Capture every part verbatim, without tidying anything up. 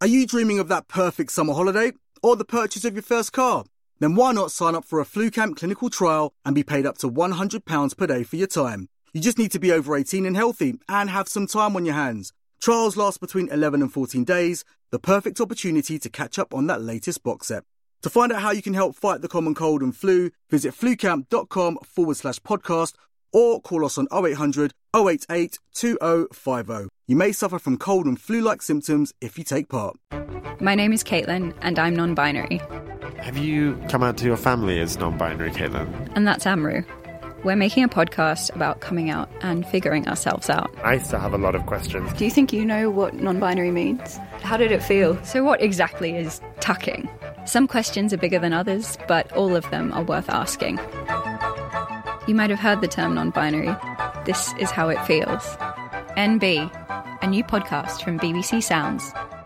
Are you dreaming of that perfect summer holiday or the purchase of your first car? Then why not sign up for a FluCamp clinical trial and be paid up to one hundred pounds per day for your time? You just need to be over eighteen and healthy and have some time on your hands. Trials last between eleven and fourteen days, the perfect opportunity to catch up on that latest box set. To find out how you can help fight the common cold and flu, visit flucamp.com forward slash podcast or call us on oh eight hundred, oh eight eight, two oh five oh. You may suffer from cold and flu-like symptoms if you take part. My name is Caitlin, and I'm non-binary. Have you come out to your family as non-binary, Caitlin? And that's Amru. We're making a podcast about coming out and figuring ourselves out. I still have a lot of questions. Do you think you know what non-binary means? How did it feel? So what exactly is tucking? Some questions are bigger than others, but all of them are worth asking. You might have heard the term non-binary. This is how it feels. N B, a new podcast from B B C Sounds.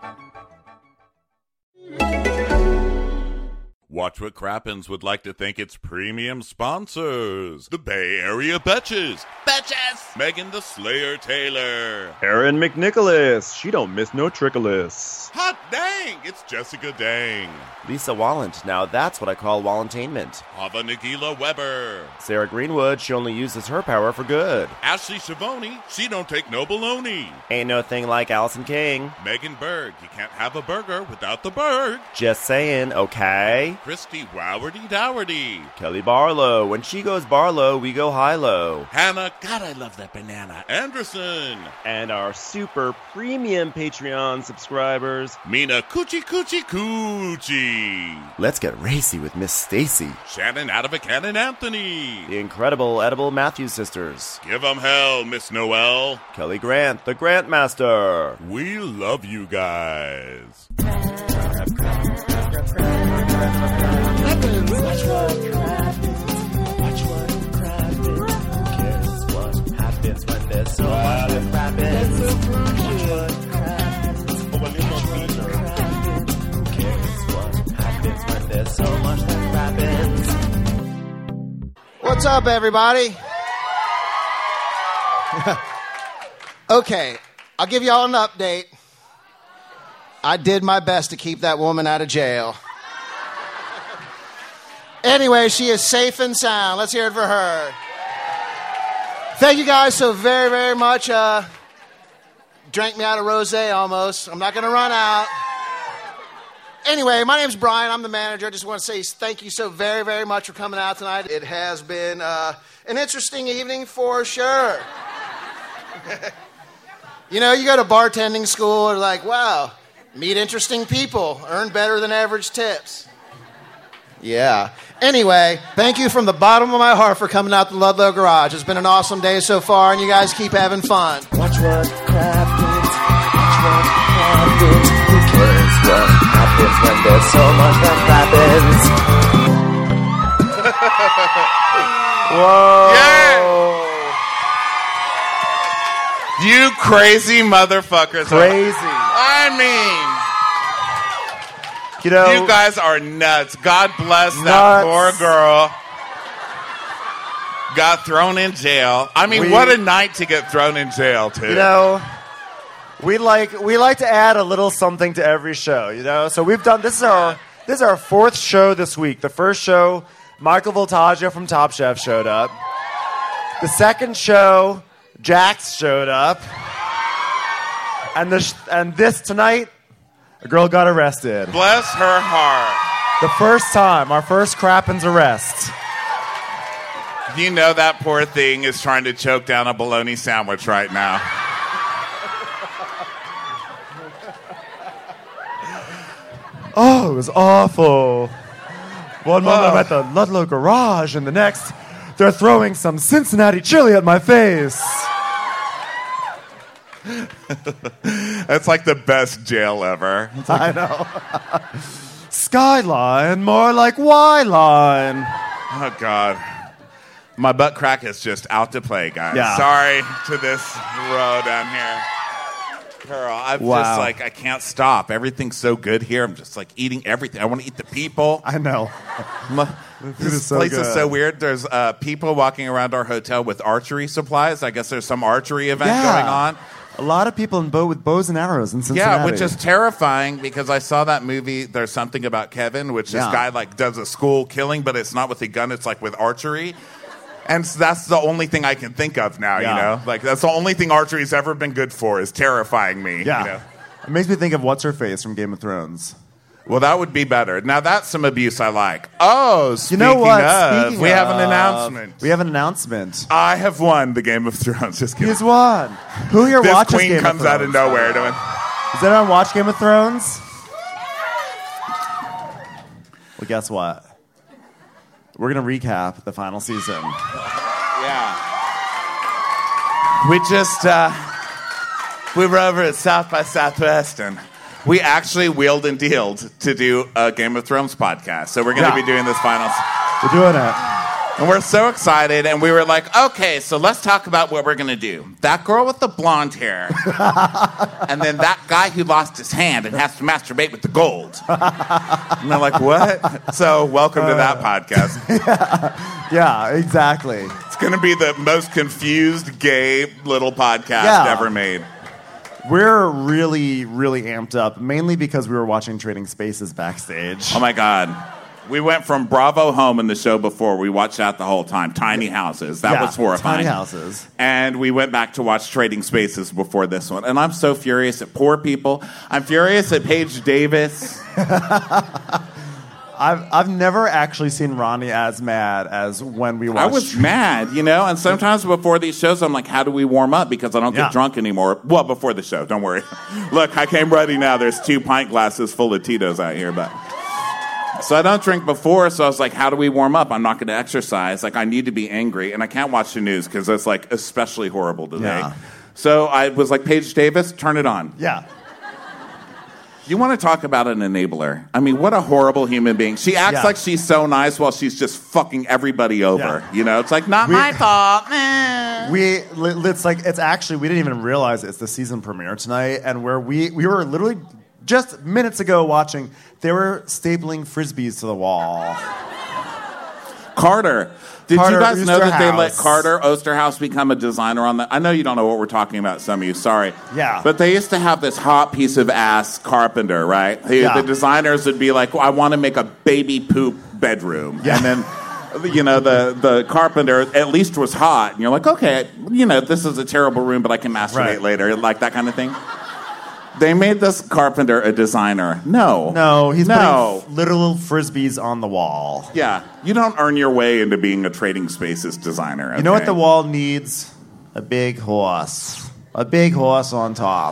Watch What Crappens would like to thank its premium sponsors. The Bay Area Betches. Betches! Megan the Slayer Taylor. Erin McNicholas. She don't miss no trickolas. Hot dang! It's Jessica Dang. Lisa Wallant. Now that's what I call Wallantainment. Hava Nagila Weber. Sarah Greenwood. She only uses her power for good. Ashley Schiavone. She don't take no baloney. Ain't no thing like Allison King. Megan Berg. You can't have a burger without the Berg. Just saying, okay? Christy Wowardy Dowardy. Kelly Barlow. When she goes Barlow, we go high-low. Hannah, God, I love that banana. Anderson. And our super premium Patreon subscribers. Mina Coochie Coochie Coochie. Let's get racy with Miss Stacy. Shannon out of a cannon Anthony. The incredible Edible Matthews sisters. Give 'em hell, Miss Noel. Kelly Grant, the Grant Master. We love you guys. Watch what crappens. Watch what crappens. Who cares what happens when there's so much that happens? Watch what crappens. Who cares what happens when there's so much that happens? What's up, everybody? Okay, I'll give y'all an update. I did my best to keep that woman out of jail. Anyway, she is safe and sound. Let's hear it for her. Thank you guys so very, very much. Uh, drank me out of rosé almost. I'm not going to run out. Anyway, my name's Brian. I'm the manager. I just want to say thank you so very, very much for coming out tonight. It has been uh, an interesting evening for sure. You know, you go to bartending school and like, wow, meet interesting people, earn better than average tips. Yeah. Anyway, thank you from the bottom of my heart for coming out to Ludlow Garage. It's been an awesome day so far, and you guys keep having fun. Watch what crappens. Watch what crappens. Who cares what happens when there's so much that happens? Whoa. Yeah. You crazy motherfuckers. Crazy. I mean... You know, you guys are nuts. God bless nuts. that poor girl. Got thrown in jail. I mean, We- what a night to get thrown in jail, too. You know, we like we like to add a little something to every show. You know, so we've done this is our this is our fourth show this week. The first show, Michael Voltaggio from Top Chef showed up. The second show, Jax showed up, and the sh- and this tonight. A girl got arrested. Bless her heart. The first time, our first Crappens arrest. You know that poor thing is trying to choke down a bologna sandwich right now. Oh, it was awful. One moment I'm at the Ludlow Garage, and the next, they're throwing some Cincinnati chili at my face. That's like the best jail ever. I know. Skyline, more like Y-line. Oh, God. My butt crack is just out to play, guys. Yeah. Sorry to this row down here. Girl, I'm Wow. just like, I can't stop. Everything's so good here. I'm just like eating everything. I want to eat the people. I know. My, this is so place good. is so weird. There's uh, people walking around our hotel with archery supplies. I guess there's some archery event Yeah. going on. A lot of people in bow with bows and arrows in Cincinnati. Yeah, which is terrifying because I saw that movie, There's Something About Kevin, which Yeah. this guy like does a school killing, but it's not with a gun, it's like with archery. And so that's the only thing I can think of now, Yeah. you know? Like, that's the only thing archery's ever been good for, is terrifying me. Yeah. You know? It makes me think of What's-Her-Face from Game of Thrones. Well, that would be better. Now, that's some abuse I like. Oh, You speaking know what? of, Speaking we have an of, announcement. We have an announcement. I have won the Game of Thrones. Just kidding. He's won. Who here This watches queen Game comes of out Thrones? of nowhere doing... Does anyone watch Game of Thrones? Well, guess what? We're going to recap the final season. Yeah. We just, uh, we were over at South by Southwest, and we actually wheeled and dealed to do a Game of Thrones podcast. So we're going to Yeah. be doing this final. We're doing it. And we're so excited, and we were like, okay, so let's talk about what we're going to do. That girl with the blonde hair, and then that guy who lost his hand and has to masturbate with the gold. And they're like, what? So welcome to that podcast. Yeah, exactly. It's going to be the most confused gay little podcast Yeah. ever made. We're really, really amped up, mainly because we were watching Trading Spaces backstage. Oh, my God. We went from Bravo Home in the show before. We watched that the whole time. Tiny houses. That Yeah, was horrifying. Tiny houses. And we went back to watch Trading Spaces before this one. And I'm so furious at poor people. I'm furious at Paige Davis. I've I've never actually seen Ronnie as mad as when we watched. I was mad, you know? And sometimes before these shows, I'm like, how do we warm up? Because I don't get Yeah. drunk anymore. Well, before the show, don't worry. Look, I came ready now. There's two pint glasses full of Tito's out here, but... So I don't drink before, so I was like, how do we warm up? I'm not going to exercise. Like, I need to be angry, and I can't watch the news because it's, like, especially horrible today. Yeah. So I was like, Paige Davis, turn it on. Yeah. You want to talk about an enabler? I mean, what a horrible human being. She acts Yeah. like she's so nice while she's just fucking everybody over. Yeah. You know, it's like, not We- my fault. Eh. We li- it's like it's actually we didn't even realize it's the season premiere tonight, and where we we were literally just minutes ago watching. They were stapling frisbees to the wall. Carter. Did Carter you guys know that they let Oosterhouse. Carter Osterhouse become a designer on that? I know you don't know what we're talking about, some of you, sorry. Yeah. But they used to have this hot piece of ass carpenter, right? He, Yeah. The designers would be like, well, I want to make a baby poop bedroom. Yeah. And then, you know, the, the carpenter at least was hot. And you're like, okay, you know, this is a terrible room, but I can masturbate Right. later, like that kind of thing. They made this carpenter a designer. No. No, he's no. putting literal frisbees on the wall. Yeah, you don't earn your way into being a Trading Spaces designer. You know what okay? the wall needs? A big horse. A big horse on top.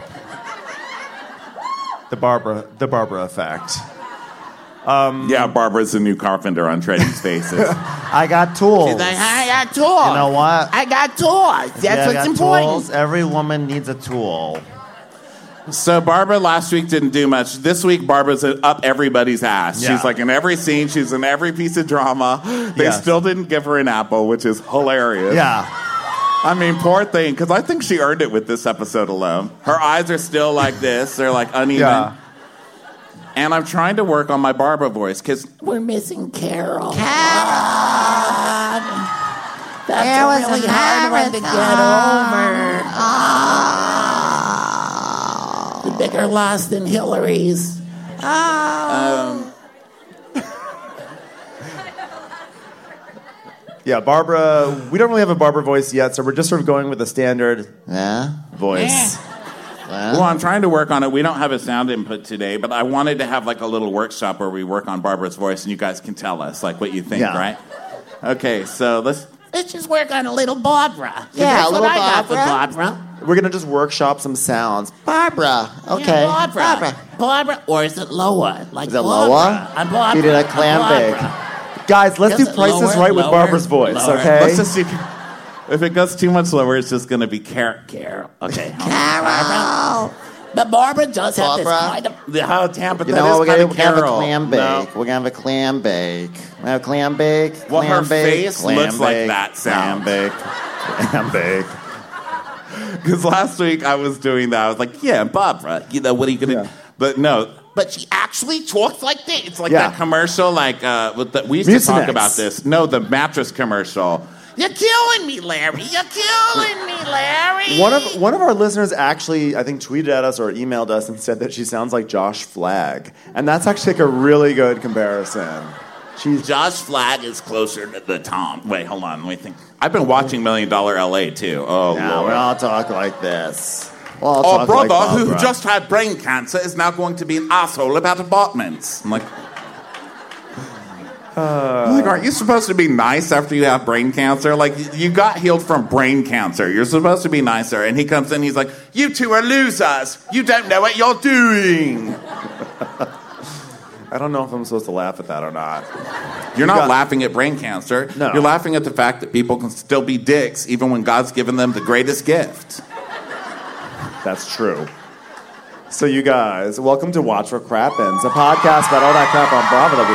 The Barbara, the Barbara effect. Um, Yeah, Barbara's the new carpenter on Trading Spaces. I got tools. I got tools. You know what? I got tools. That's Yeah, I what's got important. tools. Every woman needs a tool. So Barbara last week didn't do much. This week, Barbara's up everybody's ass. Yeah. She's like in every scene. She's in every piece of drama. They Yes. still didn't give her an apple, which is hilarious. Yeah. I mean, poor thing, because I think she earned it with this episode alone. Her eyes are still like this. They're like uneven. Yeah. And I'm trying to work on my Barbara voice, because We're missing Carol. Carol. That's It a was really a hard one to get over. Oh. The bigger loss than Hillary's. Oh. um, Yeah, Barbara, we don't really have a Barbara voice yet, so we're just sort of going with the standard Yeah. voice. well, I'm trying to work on it. We don't have a sound input today, but I wanted to have like a little workshop where we work on Barbara's voice, and you guys can tell us like what you think, Yeah. right? Okay, so let's. Let's just work on a little Barbara. Yeah, That's a little what I got for Barbara. Barbara. We're going to just workshop some sounds. Barbara. Okay. Yeah, Barbara. Barbara. Barbara. Or is it lower? Like Is it Barbara. lower? I'm Barbara. She did a I'm clam bake. Barbara. Guys, let's Is do it Price is lower, Right with lower, Barbara's voice, lower? okay? Let's just see if, if it goes too much lower, it's just going to be Carol. Carol. Okay. Carol. But Barbara does have this Barbara. kind of. Oh, damn, but You that know is what? We're kind gonna, of we're gonna have a Carol. clam bake. No. We're gonna have a clam bake. We're gonna have a clam bake. Well, clam her bake, face clam looks like bake, that sound. Clam bake. Clam bake. Because last week I was doing that. I was like, yeah, Barbara, you know, what are you going to Yeah. But no. But she actually talks like this. It's like Yeah. that commercial, like, uh, with the, we used to talk Mucinex. about this. No, the mattress commercial. You're killing me, Larry. You're killing me, Larry. One of one of our listeners actually, I think, tweeted at us or emailed us and said that she sounds like Josh Flagg, and that's actually like a really good comparison. She's Josh Flagg is closer to the Tom. Wait, hold on. Let me think. I've been watching Million Dollar L A too. Oh, yeah, Lord. we all talk like this. We'll all Oh, talk brother, like who Barbara. just had brain cancer is now going to be an asshole about apartments. I'm like, I'm like, aren't you supposed to be nice after you have brain cancer? Like, you got healed from brain cancer. You're supposed to be nicer. And he comes in, he's like, you two are losers. You don't know what you're doing. I don't know if I'm supposed to laugh at that or not. You're not got... laughing at brain cancer. No. You're laughing at the fact that people can still be dicks even when God's given them the greatest gift. That's true. So you guys, welcome to Watch What Crappens, a podcast about all that crap on Bravo that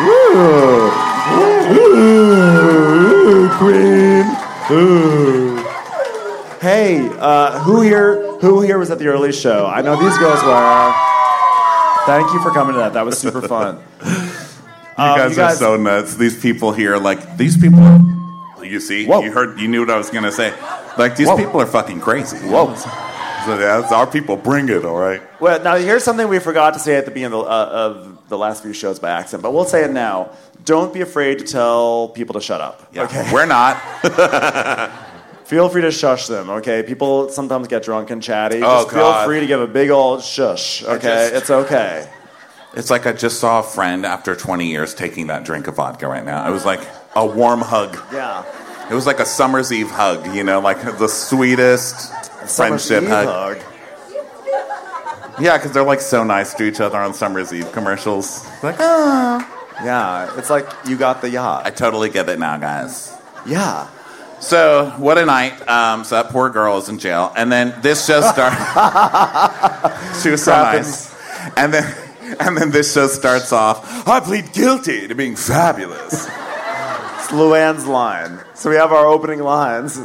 we love. Ooh, ooh, ooh, queen. Ooh. Hey, uh, who here? Who here was at the early show? I know these girls were. Thank you for coming to that. That was super fun. You, um, guys you guys are so nuts. These people here, like these people. Are, you see, Whoa. you heard, you knew what I was gonna say. Like these Whoa. people are fucking crazy. Whoa. So that's our people. Bring it, all right. Well, now here's something we forgot to say at the beginning of the, uh, of the last few shows by accident, but we'll say it now. Don't be afraid to tell people to shut up. Yeah, okay, we're not. Feel free to shush them. Okay, people sometimes get drunk and chatty. Oh, just God. Feel free to give a big old shush. Okay, just, it's okay. It's like I just saw a friend after twenty years taking that drink of vodka right now. It was like a warm hug. Yeah. It was like a summer's eve hug. You know, like the sweetest. Friendship hug. hug. Yeah, because they're like so nice to each other on Summer's Eve commercials. Like, ah. Yeah, it's like you got the yacht. I totally get it now, guys. Yeah. So, what a night. Um, so that poor girl is in jail. And then this show starts. She was so nice. And then, and then this show starts off, I plead guilty to being fabulous. It's Luann's line. So we have our opening lines.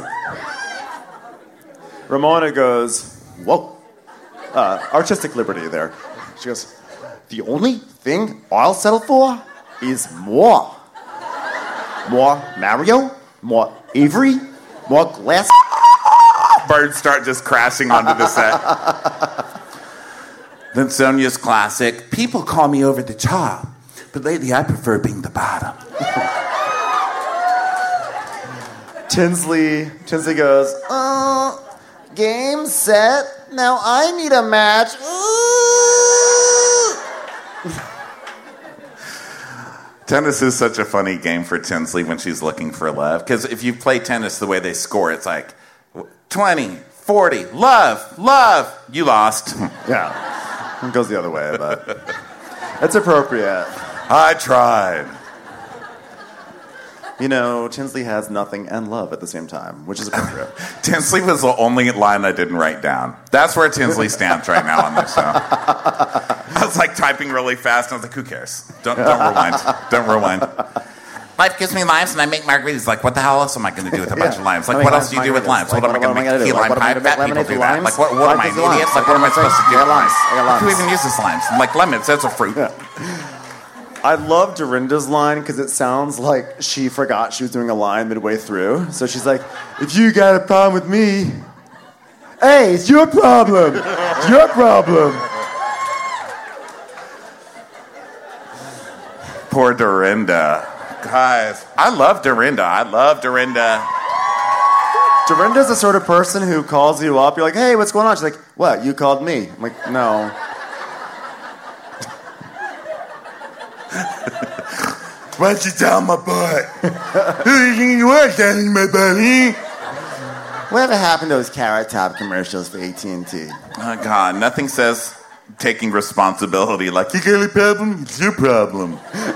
Ramona goes, whoa, uh, artistic liberty there. She goes, the only thing I'll settle for is more. More Mario, more Avery, more glass. Birds start just crashing onto the set. Then Sonia's classic, people call me over the top, but lately I prefer being the bottom. Tinsley, Tinsley goes, uh, game, set, now I need a match. Tennis is such a funny game for Tinsley when she's looking for love. Because if you play tennis the way they score, it's like twenty, forty, love, love, you lost. Yeah, it goes the other way, but it's appropriate. I tried. You know, Tinsley has nothing and love at the same time, which is appropriate. Tinsley was the only line I didn't write down. That's where Tinsley stands right now on this show. I was like typing really fast, and I was like, who cares? Don't, don't rewind. Don't rewind. Life gives me limes, and I make margaritas. Like, what the hell else am I going to do with a bunch yeah. of limes? Like, what else do you do with limes? Like, what, what am I going to make? Key lime pie? Fat people do that. Like, what, what am I, an idiot? Like, what am I supposed to do with limes? Who even uses limes? Like, lemons, that's a fruit. Yeah. I love Dorinda's line because it sounds like she forgot she was doing a line midway through. So she's like, if you got a problem with me, hey, it's your problem. It's your problem. Poor Dorinda. Guys, I love Dorinda. I love Dorinda. Dorinda's the sort of person who calls you up. You're like, hey, what's going on? She's like, what? You called me. I'm like, no. Why don't you down my butt? Who do you think you are standing my buddy? Whatever happened to those Carrot Top commercials for A T and T? Oh, God. Nothing says taking responsibility like, you got a problem? It's your problem.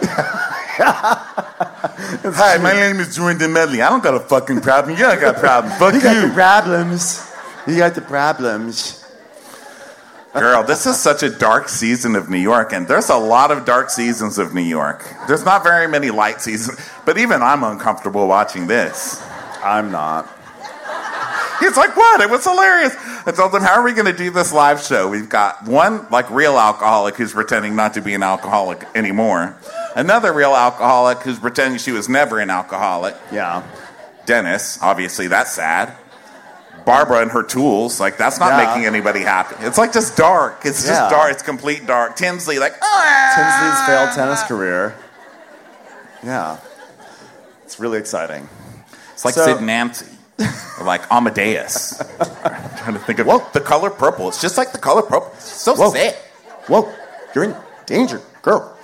Hi, my name is Dorinda Medley. I don't got a fucking problem. You don't got a problem. Fuck you. You got the problems. You got the problems. Girl, this is such a dark season of New York, and there's a lot of dark seasons of New York. There's not very many light seasons, but even I'm uncomfortable watching this. I'm not. He's like, what? It was hilarious. I told him, how are we going to do this live show? We've got one, like, real alcoholic who's pretending not to be an alcoholic anymore. Another real alcoholic who's pretending she was never an alcoholic. Yeah. Dennis, obviously that's sad. Barbara and her tools, like that's not Yeah. making anybody happy. It's like just dark. It's Yeah. just dark. It's complete dark. Tinsley, like, ah! Tinsley's failed tennis career. Yeah. It's really exciting. It's like So- Sid and Nancy. Or like Amadeus. I'm trying to think of Whoa. The color purple. It's just like the color purple. It's so Whoa. sad. Whoa, you're in danger, girl.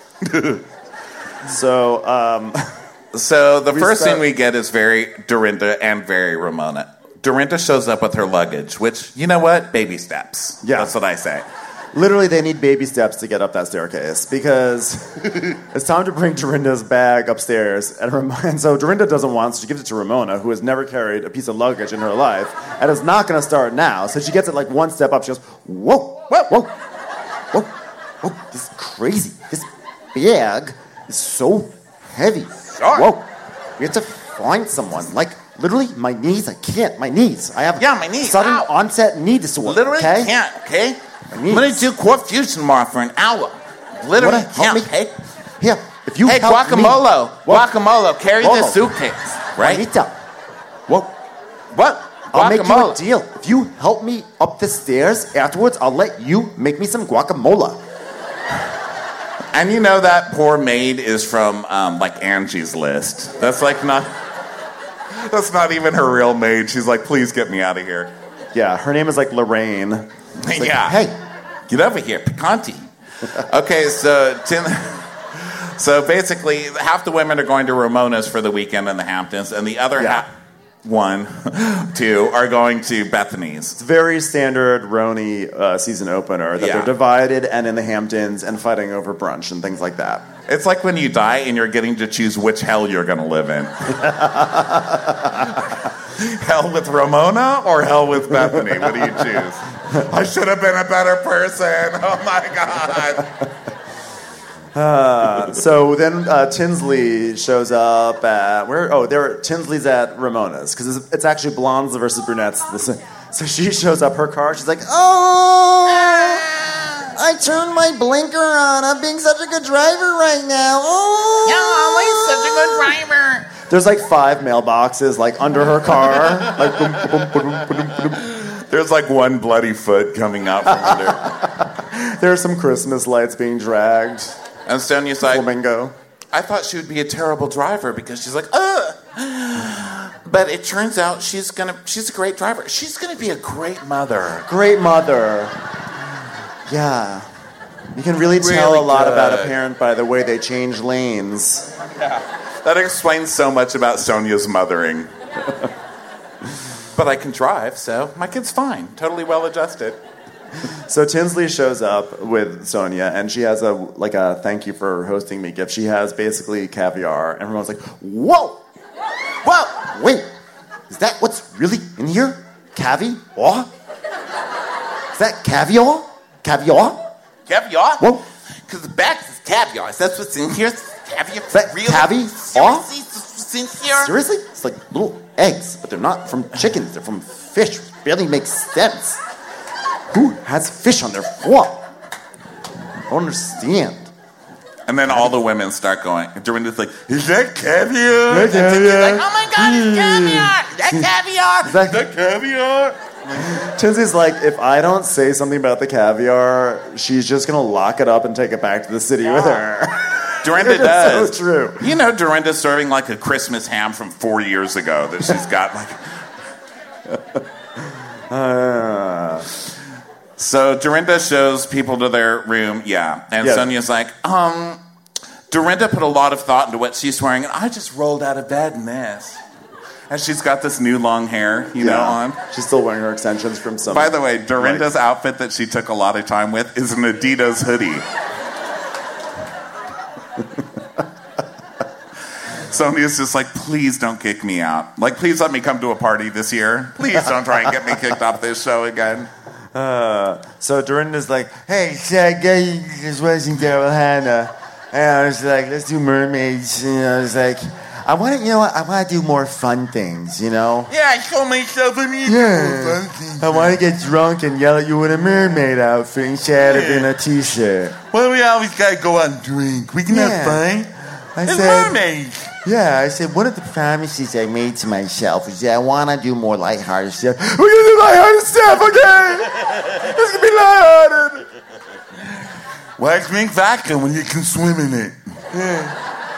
so, um, So the We first start- thing we get is very Dorinda and very Ramona. Dorinda shows up with her luggage, which, you know what? Baby steps. Yeah. That's what I say. literally they need baby steps to get up that staircase because it's time to bring Dorinda's bag upstairs. And, Ram- and so Dorinda doesn't want, so she gives it to Ramona, who has never carried a piece of luggage in her life, and is not going to start now. So she gets it like one step up. She goes, whoa, whoa, whoa, whoa, whoa, this is crazy. This bag is so heavy. Whoa, we have to find someone. Like, literally, my knees, I can't. My knees. I have Yeah, my knees. sudden Ow. onset knee disorder. Literally okay? can't, okay? My knees. I'm going to do core fusion tomorrow for an hour. Literally Wanna help can't, me? okay? Here, if you Hey, help guacamole. me, Whoa. Guacamole, carry Whoa. this suitcase, right? Juanita. Whoa. What? I'll make you a Guacamole. deal. If you help me up the stairs afterwards, I'll let you make me some guacamole. And you know that poor maid is from, um, like, Angie's List. That's, like, not... That's not even her real maid. She's like, please get me out of here. Yeah, her name is like Lorraine. It's like, yeah. Hey, Get over here, Picanti. Okay, so... Tim, so basically, half the women are going to Ramona's for the weekend in the Hamptons, and the other Yeah. half... One, two, are going to Bethany's. it's a very standard Roni uh, season opener that Yeah. they're divided and in the Hamptons and fighting over brunch and things like that. It's like when you die and you're getting to choose which hell you're going to live in. Hell with Ramona or hell with Bethany? What do you choose? I should have been a better person. Oh my God. Uh, so then uh, Tinsley shows up at where? Oh, there. Tinsley's at Ramona's because it's, it's actually blondes versus brunettes. So she shows up her car. She's like, Oh, I turned my blinker on. I'm being such a good driver right now. Oh, Yeah, always such a good driver. there's like five mailboxes like under her car. Like, boom, boom, boom, boom, boom, boom. There's like one bloody foot coming out from under. There are some Christmas lights being dragged. And Sonia's like, Flamingo. I thought she would be a terrible driver because she's like, ugh. But it turns out she's gonna she's a great driver. She's gonna be a great mother. Great mother. Yeah. You can really tell Really a lot about a good. parent by the way they change lanes. That explains so much about Sonia's mothering. But I can drive, so my kid's fine. Totally well adjusted. So Tinsley shows up with Sonia, and she has a like a thank you for hosting me gift. She has basically caviar, and everyone's like, "Whoa, whoa, wait, is that what's really in here? Caviar? Is that caviar? Caviar? Caviar? Whoa, Because the back is caviar. That's what's in here. Caviar? is that Really? caviar? Seriously? What's in here? Seriously? It's like little eggs, but they're not from chickens. They're from fish. It barely makes sense. Who has fish on their fork? I don't understand." And then all the women start going. Dorinda's like, is that caviar? Is that And Tinsley's like, caviar? oh my God, it's caviar! Is that caviar? Is that- Is that caviar? Tinsley's like, if I don't say something about the caviar, she's just gonna lock it up and take it back to the city with her. Dorinda It's does. so true. You know, Dorinda's serving like a Christmas ham from four years ago that she's got like. Uh, So Dorinda shows people to their room, yeah. And Yeah. Sonia's like, um, Dorinda put a lot of thought into what she's wearing, and I just rolled out of bed in this. And she's got this new long hair, you know, on. She's still wearing her extensions from some. By the way, Dorinda's outfit that she took a lot of time with is an Adidas hoodie. Sonia's just like, please don't kick me out. Like, please let me come to a party this year. Please don't try and get me kicked off this show again. Uh, so Dorinda's like, hey, Jack, I was watching Daryl Hannah. And I was like, let's do mermaids. And I was like, I want to, you know what? I want to do more fun things, you know? Yeah, I show myself a need Yeah. I want to get drunk and yell at you in a mermaid outfit instead of in a t-shirt. Well, we always gotta go out and drink. We can Yeah. have fun. I It's said, mermaids. Yeah, I said, one of the promises I made to myself is that I want to do more lighthearted stuff. We're going to do lighthearted stuff, okay? It's going to be lighthearted. Why drink vodka when you can swim in it? Yeah.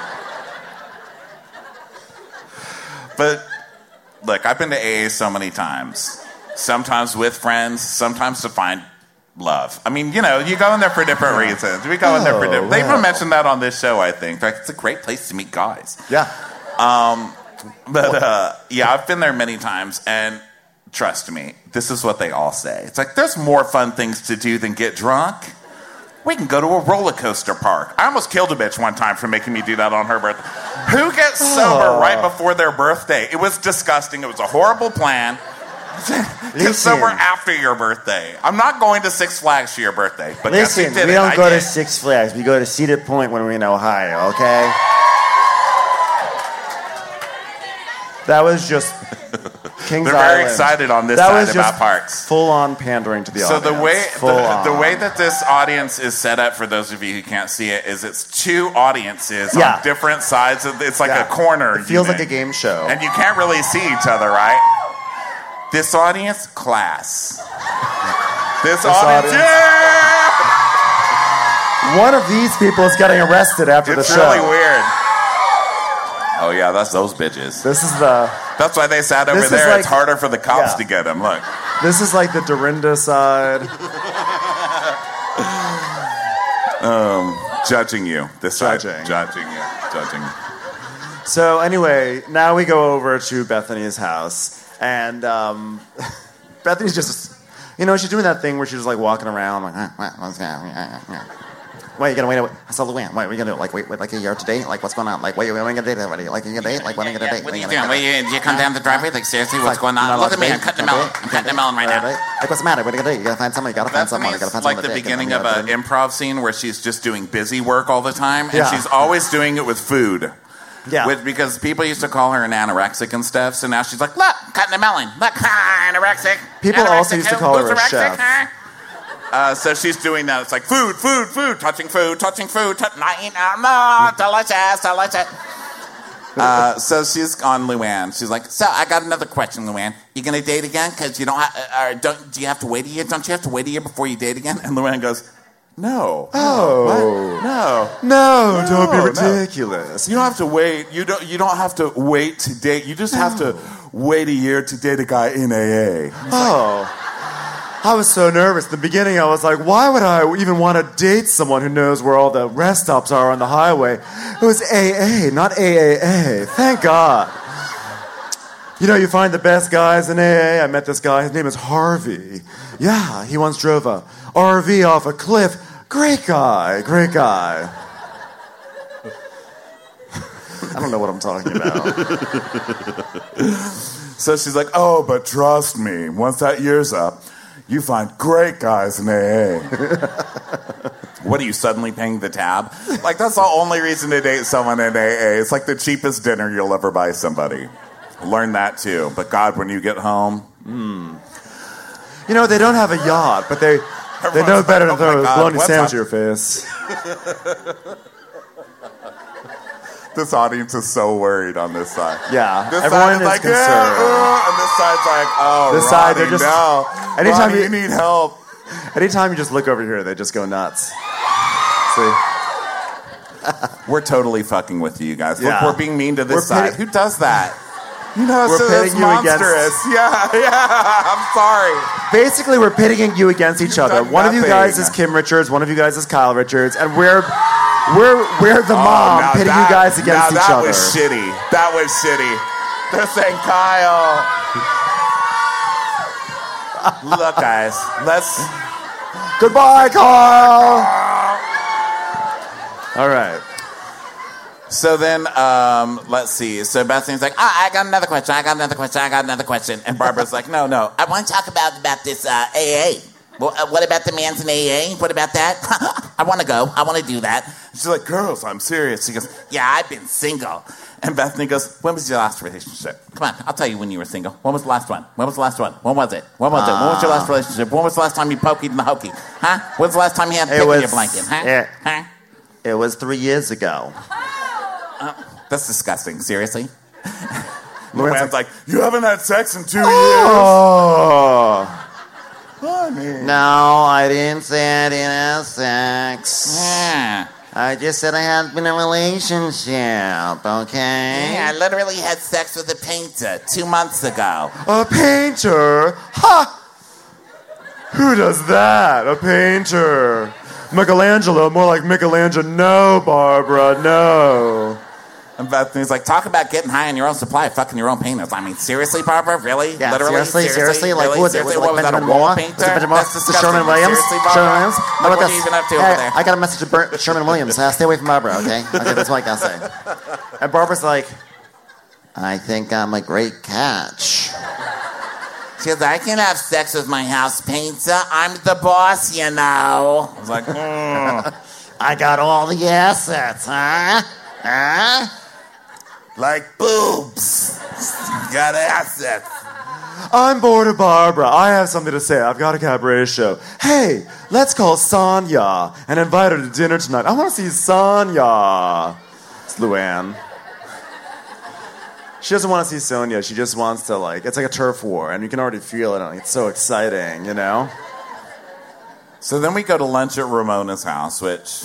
But, look, I've been to A A so many times. Sometimes with friends, sometimes to find love. I mean, you know, you go in there for different reasons. We go in there for different... They even mentioned that on this show, I think. Like, it's a great place to meet guys. Yeah. Um, but, uh, yeah, I've been there many times, and trust me, this is what they all say. It's like, there's more fun things to do than get drunk. We can go to a roller coaster park. I almost killed a bitch one time for making me do that on her birthday. Who gets sober Oh. right before their birthday? It was disgusting. It was a horrible plan. Get sober after your birthday. I'm not going to Six Flags for your birthday. But guess who Listen, did we it? don't I go did. to Six Flags. We go to Cedar Point when we're in Ohio, okay? That was just Kings They're Island. very excited on this that side was about just parks. Full-on pandering to the So audience. the way Full the, on. the way that this audience is set up, for those of you who can't see it, is it's two audiences Yeah. on different sides of. It's like Yeah. a corner. It feels unit. like a game show. And you can't really see each other, right? This audience, class. This, This audience, audience- yeah. One of these people is getting arrested after It's the show. really weird. Oh yeah, that's those bitches. This is the. That's why they sat over This is there. like- it's harder for the cops yeah. to get them. Look. This is like the Dorinda side. Um, judging you. This Judging. side. Judging you. Judging. So anyway, now we go over to Bethany's house, and um, Bethany's just, you know, she's doing that thing where she's just like walking around, like, "Ah, what- what's going on? Wait, you gonna wait? I saw the wind. Wait, what are you gonna do? Like, wait, wait, like a year today? Like, what's going on? Like, wait, wait, when are you gonna date everybody? Like, are you gonna date? Like, when are you gonna date? What are you When doing? gonna What are you, do you come down the driveway? Like, seriously, what's Like, going you're on? not Look allowed at me, to I'm date? cutting the Can't melon. date? I'm cutting the melon right now. Like, what's the matter? What are you gonna do? You gotta find someone. You gotta find That's, someone. me. You gotta It's find like someone. the to date. beginning You of gotta an do it. improv scene where she's just doing busy work all the time, and Yeah. she's always doing it with food. Yeah. With, because people used to call her an anorexic and stuff, so now she's like, look, cutting the melon. Look, ha, anorexic. People anorexic, also used to who- call her who's a anorexic, chef. huh? Uh, so she's doing that. It's like food, food, food, touching food, touching food, touch, not eating, no, delicious, delicious. Uh, so she's on Luann. She's like, so I got another question, Luann. You gonna date again? Because you don't, ha- or don't. Do you have to wait a year? Don't you have to wait a year before you date again? And Luann goes, no. Oh. What? No. No, don't be No, no. ridiculous. You don't have to wait. You don't. You don't have to wait to date. You just have to wait a year to date a guy in A A. Oh. I was so nervous. In the beginning, I was like, why would I even want to date someone who knows where all the rest stops are on the highway? It was A A, not A A A. Thank God. You know, you find the best guys in A A. I met this guy. His name is Harvey. Yeah, he once drove a R V off a cliff. Great guy. Great guy. I don't know what I'm talking about. So she's like, oh, but trust me, once that year's up, you find great guys in A A. What are you, suddenly paying the tab? Like, that's the only reason to date someone in A A. It's like the cheapest dinner you'll ever buy somebody. Learn that too. But God, when you get home, mm. You know, they don't have a yacht, but they they know Everyone's better like, than oh my throw a God, bologna what's sandwich up? to your face. This audience is so worried on this side. Yeah, This everyone side is is like, concerned. yeah, uh, and this side's like, oh, This Ronnie, side, they're just- no. anytime Ronnie, you- you need help. Anytime you just look over here, they just go nuts. See? We're totally fucking with you guys. Look, Yeah. we're being mean to this We're side. pitting- Who does that? You know, We're so that's pitting you against- monstrous. Yeah, yeah. I'm sorry. Basically, we're pitting you against each other. done One of you nothing. guys is Kim Richards, one of you guys is Kyle Richards, and we're we're we're the Oh, mom now pitting that- you guys against now each that other. was shitty. That was shitty. They're saying, Kyle. Look, guys. Let's. Goodbye, Kyle. All right. So then, um, let's see. So Bethany's like, ah, I got another question. I got another question. I got another question. And Barbara's like, no, no. I want to talk about about this uh, A A. Well, uh, what about the man's in A A? What about that? I want to go. I want to do that. She's like, girls, I'm serious. She goes, yeah, I've been single. And Bethany goes, when was your last relationship? Come on, I'll tell you when you were single. When was the last one? When was the last one? When was it? When was it? When was your last relationship? When was the last time you poked in the hokey? Huh? When was the last time you had a It pig in was- your blanket? Huh? it- huh? It was three years ago. That's disgusting. Seriously? Luann's like, you haven't had sex in two Oh. years? Honey. No, I didn't say I didn't have sex. Yeah. I just said I had been in a relationship, okay? Yeah, I literally had sex with a painter two months ago. A painter? Ha! Who does that? A painter. Michelangelo, more like Michelangelo. No, Barbara, no. And Bethany's like, talk about getting high on your own supply of fucking your own painters. I mean, seriously, Barbara? Really? Yeah, Literally? seriously, seriously? Like, really? what was it? Seriously? Was it like What was that, a Benjamin wall Moore? painter? Was it Benjamin Moore? That's Was it disgusting. Sherman Williams? Seriously, Sherman Barbara? Williams? How Like, about what this? are you even up to Hey, over there? I got a message to Bert, Sherman Williams. Uh, stay away from Barbara, okay? Okay, that's what I gotta say. And Barbara's like, I think I'm a great catch. She goes, I can have sex with my house painter. I'm the boss, you know. I was like, mm. I got all the assets, huh? Huh? Like boobs. Got assets. I'm bored of Barbara. I have something to say. I've got a cabaret show. Hey, let's call Sonia and invite her to dinner tonight. I want to see Sonia. It's Luann. She doesn't want to see Sonia. She just wants to, like, it's like a turf war, and you can already feel it. It's so exciting, you know? So then we go to lunch at Ramona's house, which...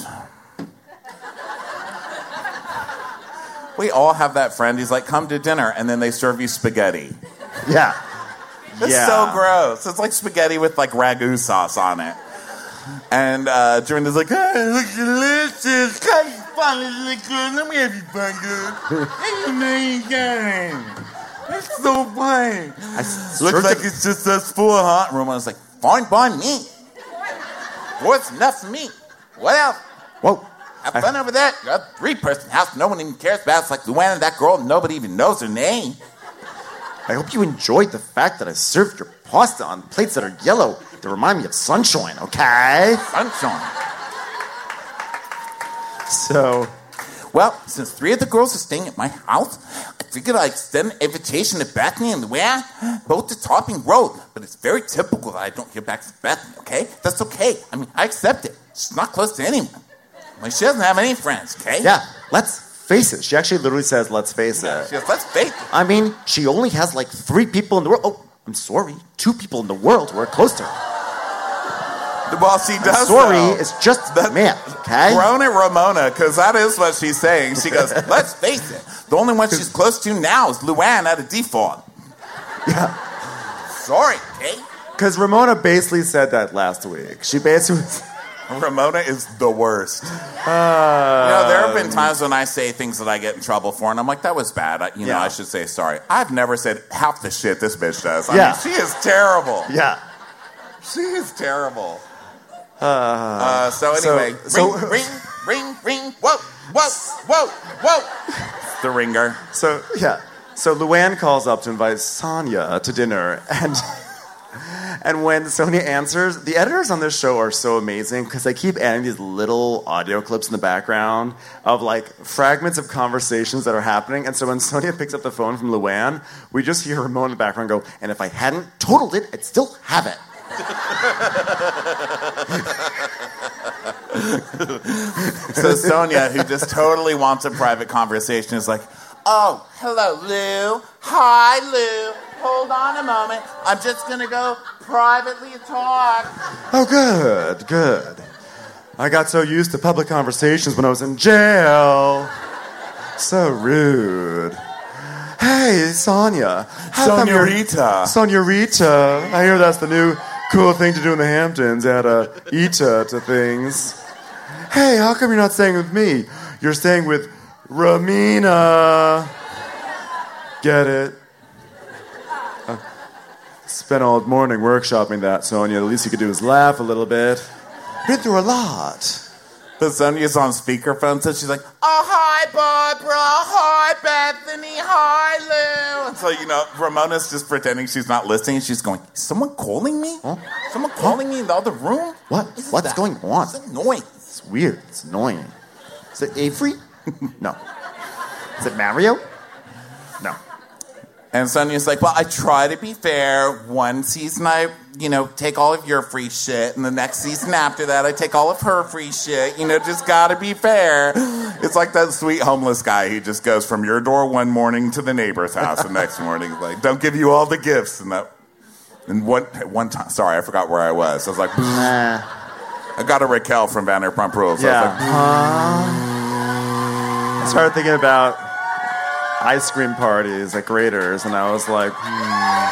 we all have that friend. He's like, come to dinner, and then they serve you spaghetti. Yeah. It's yeah. so gross. It's like spaghetti with, like, ragu sauce on it. And uh, Dorinda's like, hey, it looks delicious. Can you find it look good? Let me have you fun good. It's amazing. It's so fun. Looks like it's just us four, huh? Ramona's like, fine by me. What's enough for me? What else? Whoa. Have fun over there. You're a three-person house no one even cares about. It's like Luann and that girl, nobody even knows her name. I hope you enjoyed the fact that I served your pasta on plates that are yellow to remind me of sunshine, okay? Sunshine. So, well, since three of the girls are staying at my house, I figured I'd extend an invitation to Bethany and Luann, both to Topping Road. But it's very typical that I don't hear back from Bethany, okay? That's okay. I mean, I accept it. She's not close to anyone. Like, she doesn't have any friends, okay? Yeah, let's face it. She actually literally says, let's face it. She goes, let's face it. I mean, she only has like three people in the world. Oh, I'm sorry. Two people in the world who are close to her. Well, she does. I'm sorry, though. it's just the man, okay? Grown at Ramona, because that is what she's saying. She goes, let's face it. The only one she's close to now is Luann at a default. Yeah. Sorry, okay? Because Ramona basically said that last week. She basically... Ramona is the worst. Uh, you know, there have been times when I say things that I get in trouble for, and I'm like, that was bad. I, you know, Yeah. I should say sorry. I've never said half the shit this bitch does. I Yeah. mean, she is terrible. Yeah. She is terrible. Uh, Uh, so anyway, so- ring, so- ring, ring, ring, whoa, whoa, whoa, whoa. It's the ringer. So, yeah. So Luann calls up to invite Sonia to dinner, and... And when Sonia answers, the editors on this show are so amazing because they keep adding these little audio clips in the background of like fragments of conversations that are happening. And so when Sonia picks up the phone from Luann, we just hear Ramona in the background go, and if I hadn't totaled it, I'd still have it. So Sonia, who just totally wants a private conversation, is like, oh, hello, Lou. Hi, Lou. Hold on a moment. I'm just going to go privately talk. Oh, good, good. I got so used to public conversations when I was in jail. So rude. Hey, Sonia. How come you're- Sonia-rita. Sonia-rita. I hear that's the new cool thing to do in the Hamptons. Add a ita to things. Hey, how come you're not staying with me? You're staying with Ramina. Get it? Uh, spent all morning workshopping that, Sonia. The least you could do is laugh a little bit. Been through a lot. But Sonia's on speakerphone, so she's like, oh, hi, Barbara. Hi, Bethany. Hi, Lou. And so, you know, Ramona's just pretending she's not listening. She's going, is someone calling me? Huh? Someone calling me in the other room? What? Is What's that? going on? It's annoying. It's weird. It's annoying. Is it Avery? No. Is it Mario? No. And Sonia's like, well, I try to be fair. One season I, you know, take all of your free shit, and the next season after that I take all of her free shit. You know, just gotta be fair. It's like that sweet homeless guy. He just goes from your door one morning to the neighbor's house the next morning. Like, don't give you all the gifts. And that, and one, one time, sorry, I forgot where I was. I was like, nah. I got a Raquel from Vanderpump Rules. So Yeah. I was like, I started thinking about ice cream parties at Graders, and I was like, hmm.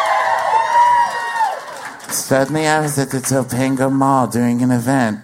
Suddenly I was at the Topanga Mall doing an event.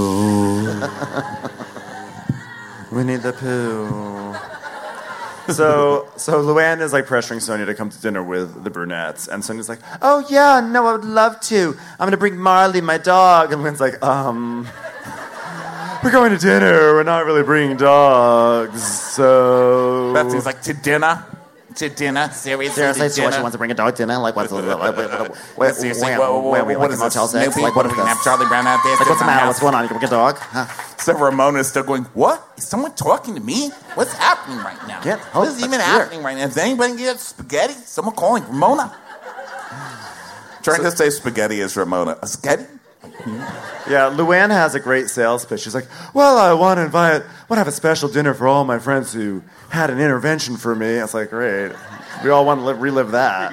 Winnie the Pooh. So, so Luann is like pressuring Sonia to come to dinner with the brunettes, and Sonia's like, "Oh yeah, no, I would love to. I'm gonna bring Marley, my dog." And Luann's like, "Um, we're going to dinner. We're not really bringing dogs." So Betsy's like, "To dinner? To dinner? Seriously, Seriously, to so dinner? she wants to bring a dog dinner? Like, what's the... Where, where, Seriously, where, what, what, where, we what like is a this? motel sex? Snoopy? Like, What what are we is gonna this? have Charlie Brown out there? Like, what's the sitting matter? on What's going on? You can bring a dog? Huh? So Ramona's still going, what? Is someone talking to me? What's happening right now? Get what is even happening right now? Is anybody get spaghetti? Someone calling Ramona? Trying to say spaghetti is Ramona. A spaghetti? yeah, Luann has a great sales pitch. She's like, "Well, I want to invite, want to have a special dinner for all my friends who had an intervention for me." I was like, "Great, we all want to live, relive that."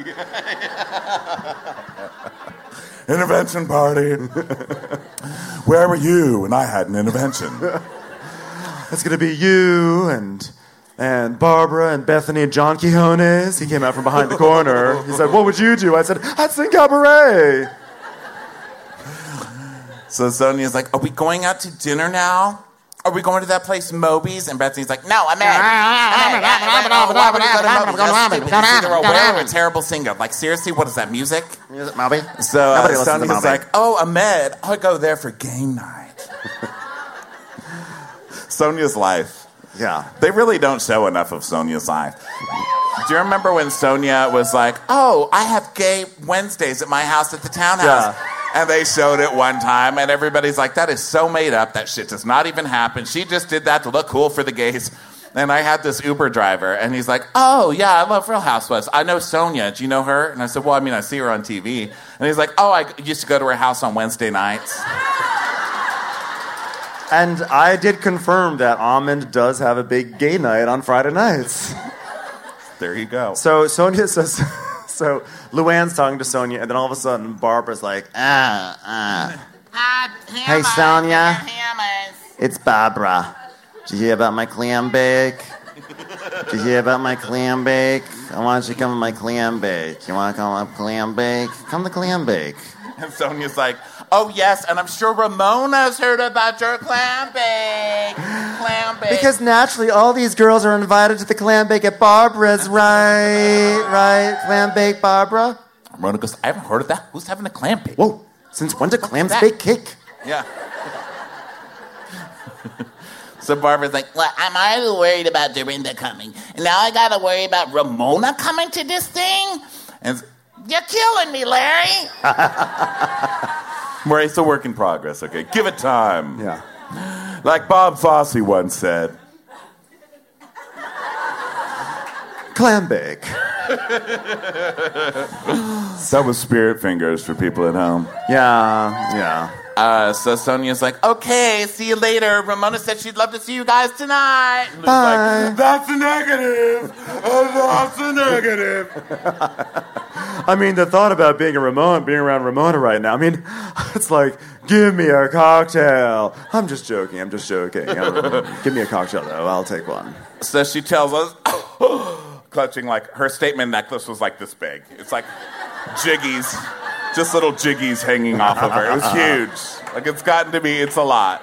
Intervention party. Where were you when I had an intervention? It's gonna be you and and Barbara and Bethany and John Quijones. He came out from behind the corner. He said, "What would you do?" I said, "I'd sing cabaret." So Sonia's like, are we going out to dinner now? Are we going to that place, Moby's? And Bethany's like, no, I'm in. I'm in. Why would we go to Moby's? That's stupid. It's either a whale or a terrible singer. Like, seriously, what is that, music? Music, Moby? So uh, Nobody listens to Sonia's Moby. like, oh, Ahmed, I'll go there for game night. Sonia's life. Yeah. They really don't show enough of Sonia's life. Do you remember when Sonia was like, oh, I have gay Wednesdays at my house at the townhouse? Yeah. And they showed it one time, and everybody's like, that is so made up. That shit does not even happen. She just did that to look cool for the gays. And I had this Uber driver, and he's like, oh, yeah, I love Real Housewives. I know Sonia. Do you know her? And I said, well, I mean, I see her on T V. And he's like, oh, I used to go to her house on Wednesday nights. And I did confirm that Almond does have a big gay night on Friday nights. There you go. So Sonia says, so Luann's talking to Sonia, and then all of a sudden Barbara's like, Ah, ah. Hey, Sonia. It's Barbara. Did you hear about my clam bake? Did you hear about my clam bake? I want you to come to my clam bake. You want to come to clam bake? Come to clam bake. And Sonia's like, oh, yes, and I'm sure Ramona's heard about your clam bake. Clam bake. because naturally all these girls are invited to the clam bake at Barbara's, right? Right? Clam bake, Barbara? Ramona goes, I haven't heard of that. Who's having a clam bake? Whoa, since when did clams that? bake cake? Yeah. So Barbara's like, Well, I'm already worried about Dorinda coming. And now I gotta worry about Ramona coming to this thing? and You're killing me, Larry. Murray, it's a work in progress, okay? Give it time. Yeah. Like Bob Fosse once said. Clam bake. That was spirit fingers for people at home. Yeah, yeah. Uh, so Sonia's like, okay, see you later. Ramona said she'd love to see you guys tonight. And Lou's Bye. like, that's a negative. Oh, that's a negative. I mean, the thought about being a Ramona, being around Ramona right now, I mean, it's like, give me a cocktail. I'm just joking, I'm just joking. I'm- give me a cocktail, though, I'll take one. So she tells us, clutching like, her statement necklace was like this big. It's like jiggies, just little jiggies hanging off of her. It was huge. Like, it's gotten to be, it's a lot.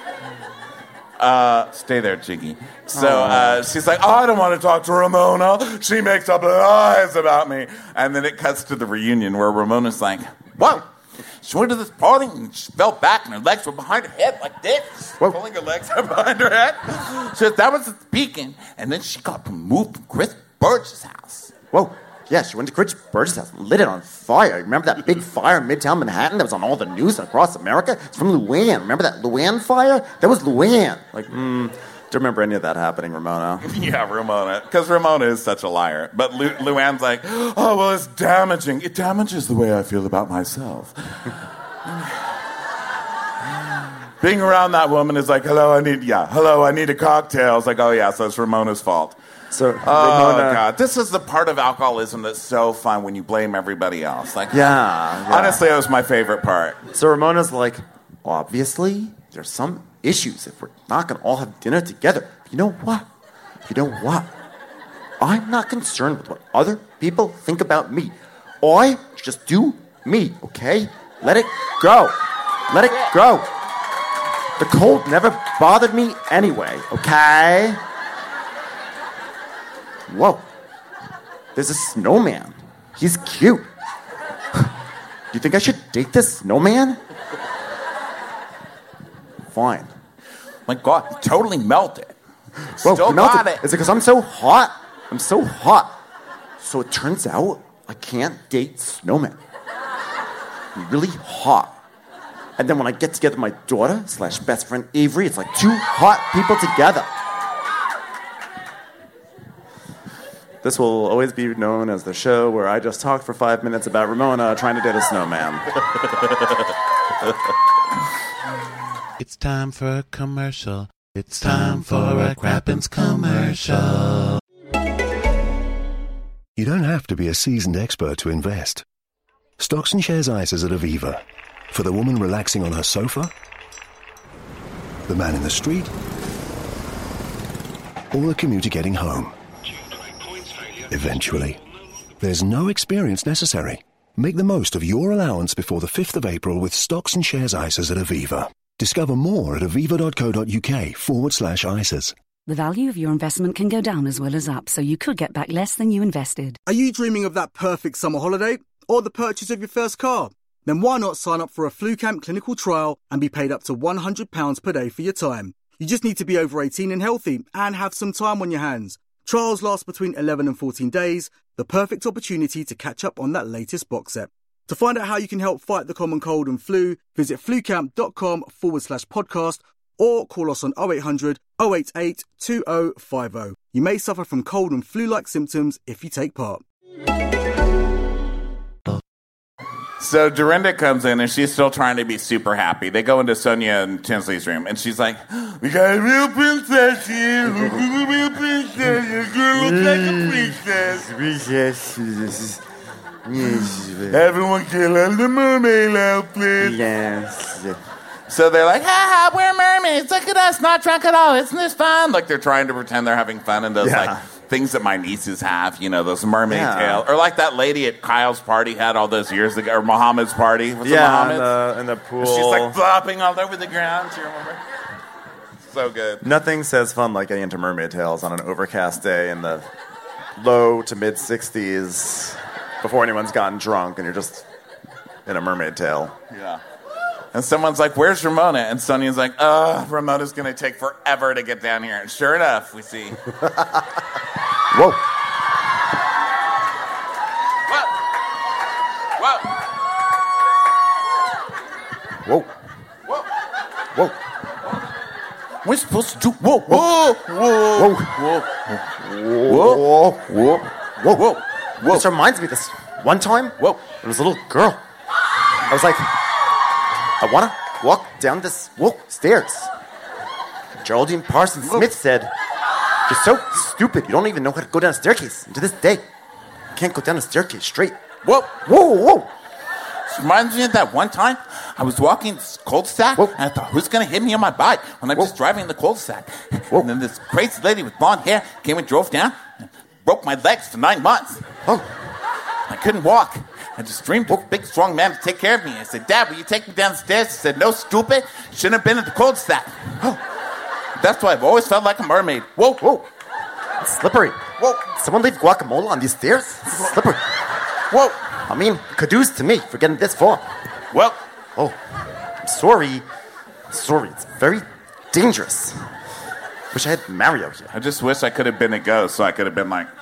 Uh, stay there, Jiggy. So uh, she's like, oh, I don't want to talk to Ramona. She makes up lies about me. And then it cuts to the reunion where Ramona's like, whoa. She went to this party and she fell back and her legs were behind her head like this. Whoa. Pulling her legs up behind her head. She said that was the speaking. And then she got moved from Chris Burge's house. Whoa. Yeah, she went to Chris Burge's house and lit it on fire. Remember that big fire in Midtown Manhattan that was on all the news across America? It's from Luann. Remember that Luann fire? That was Luann. Like, mm, Don't remember any of that happening, Ramona. Yeah, Ramona. Because Ramona is such a liar. But Lu- Luann's like, oh, well, it's damaging. It damages the way I feel about myself. Being around that woman is like, hello, I need, yeah, hello, I need a cocktail. It's like, oh, yeah, so it's Ramona's fault. So, oh, Ramona... God. This is the part of alcoholism that's so fun when you blame everybody else. Like, yeah, yeah. Honestly, that was my favorite part. So Ramona's like, obviously, there's some issues if we're not going to all have dinner together. You know what? You know what? I'm not concerned with what other people think about me. I just do me, okay? Let it go. Let it go. The cold never bothered me anyway, okay? Whoa. There's a snowman. He's cute. You think I should date this snowman? Fine. My God, totally melted. Whoa, Still melted. got it. Is it because I'm so hot? I'm so hot. So it turns out I can't date snowmen. I'm really hot. And then when I get together with my daughter slash best friend Avery, it's like two hot people together. This will always be known as the show where I just talked for five minutes about Ramona trying to date a snowman. It's time for a commercial. It's time for a Crappens commercial. You don't have to be a seasoned expert to invest. Stocks and shares I S As at Aviva. For the woman relaxing on her sofa, the man in the street, or the commuter getting home. Eventually. There's no experience necessary. Make the most of your allowance before the fifth of April with Stocks and Shares I S As at Aviva. Discover more at aviva.co.uk forward slash I S As. The value of your investment can go down as well as up, so you could get back less than you invested. Are you dreaming of that perfect summer holiday or the purchase of your first car? Then why not sign up for a FluCamp clinical trial and be paid up to one hundred pounds per day for your time? You just need to be over eighteen and healthy and have some time on your hands. Trials last between eleven and fourteen days, the perfect opportunity to catch up on that latest box set. To find out how you can help fight the common cold and flu, visit flucamp.com forward slash podcast or call us on oh eight hundred, oh eight eight, two oh five oh. You may suffer from cold and flu-like symptoms if you take part. So Dorinda comes in and she's still trying to be super happy. They go into Sonia and Tinsley's room and she's like, we got a real princess here. Look at a real princess. Your girl looks like a princess. Princess. Yes. Everyone get on the mermaid outfit. Yes. So they're like, ha ha, we're mermaids. Look at us, not drunk at all. Isn't this fun? Like they're trying to pretend they're having fun and those Yeah. like things that my nieces have, you know, those mermaid Yeah. tail. Or like that lady at Kyle's party had all those years ago, or Muhammad's party. Was it Yeah, Muhammad's? in the, in the pool. She's like flopping all over the ground. Do you remember? So good. Nothing says fun like getting into mermaid tails on an overcast day in the low to mid sixties before anyone's gotten drunk and you're just in a mermaid tail. Yeah. And someone's like, where's Ramona? And Sonia's like, uh, Ramona's going to take forever to get down here. And sure enough, we see. Whoa. Whoa. Whoa. Whoa. Whoa. We're supposed to do. Whoa. Whoa. Whoa. Whoa. Whoa. Whoa. Whoa. Whoa. Whoa. This reminds me of this one time. Whoa. There was a little girl. I was like, I want to walk down this whoa, stairs. Geraldine Parsons Smith said, you're so stupid. You don't even know how to go down a staircase. And to this day, you can't go down a staircase straight. Whoa. Whoa, whoa. This reminds me of that one time I was walking this cul-de-sac, and I thought, who's going to hit me on my bike when I'm Whoa. just driving the cul-de-sac? Whoa. And then this crazy lady with blonde hair came and drove down and broke my legs for nine months. Oh. I couldn't walk. I just dreamed of a big, strong man to take care of me. I said, Dad, will you take me downstairs? He said, no, stupid. Shouldn't have been at the cul-de-sac. Oh. That's why I've always felt like a mermaid. Whoa. Whoa. It's slippery. Whoa. Someone leave guacamole on these stairs? It's slippery. Whoa. I mean, kudos to me for getting this far. Well. Oh. I'm sorry. I'm sorry. It's very dangerous. Wish I had Mario here. I just wish I could have been a ghost so I could have been like...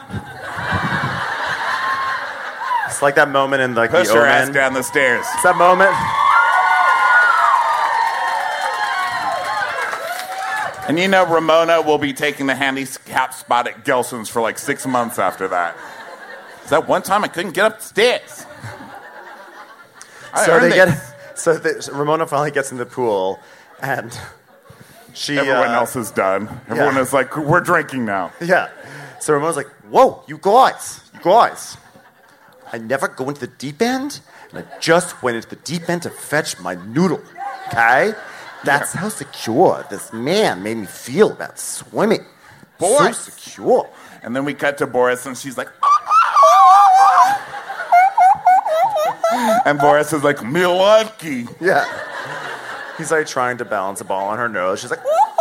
It's like that moment in like Push the her Omen. ass down the stairs. It's that moment. And you know Ramona will be taking the handicap spot at Gelson's for like six months after that. Is that one time I couldn't get up the stairs? I So they earned get. it. So the, Ramona finally gets in the pool, and she. Everyone uh, else is done. Everyone yeah. is like, we're drinking now. Yeah. So Ramona's like, "Whoa, you guys, you guys! I never go into the deep end, and I just went into the deep end to fetch my noodle. Okay, that's how secure this man made me feel about swimming. Boris. So secure." And then we cut to Boris, and she's like, and Boris is like, Milwaukee. Yeah. He's like trying to balance a ball on her nose. She's like,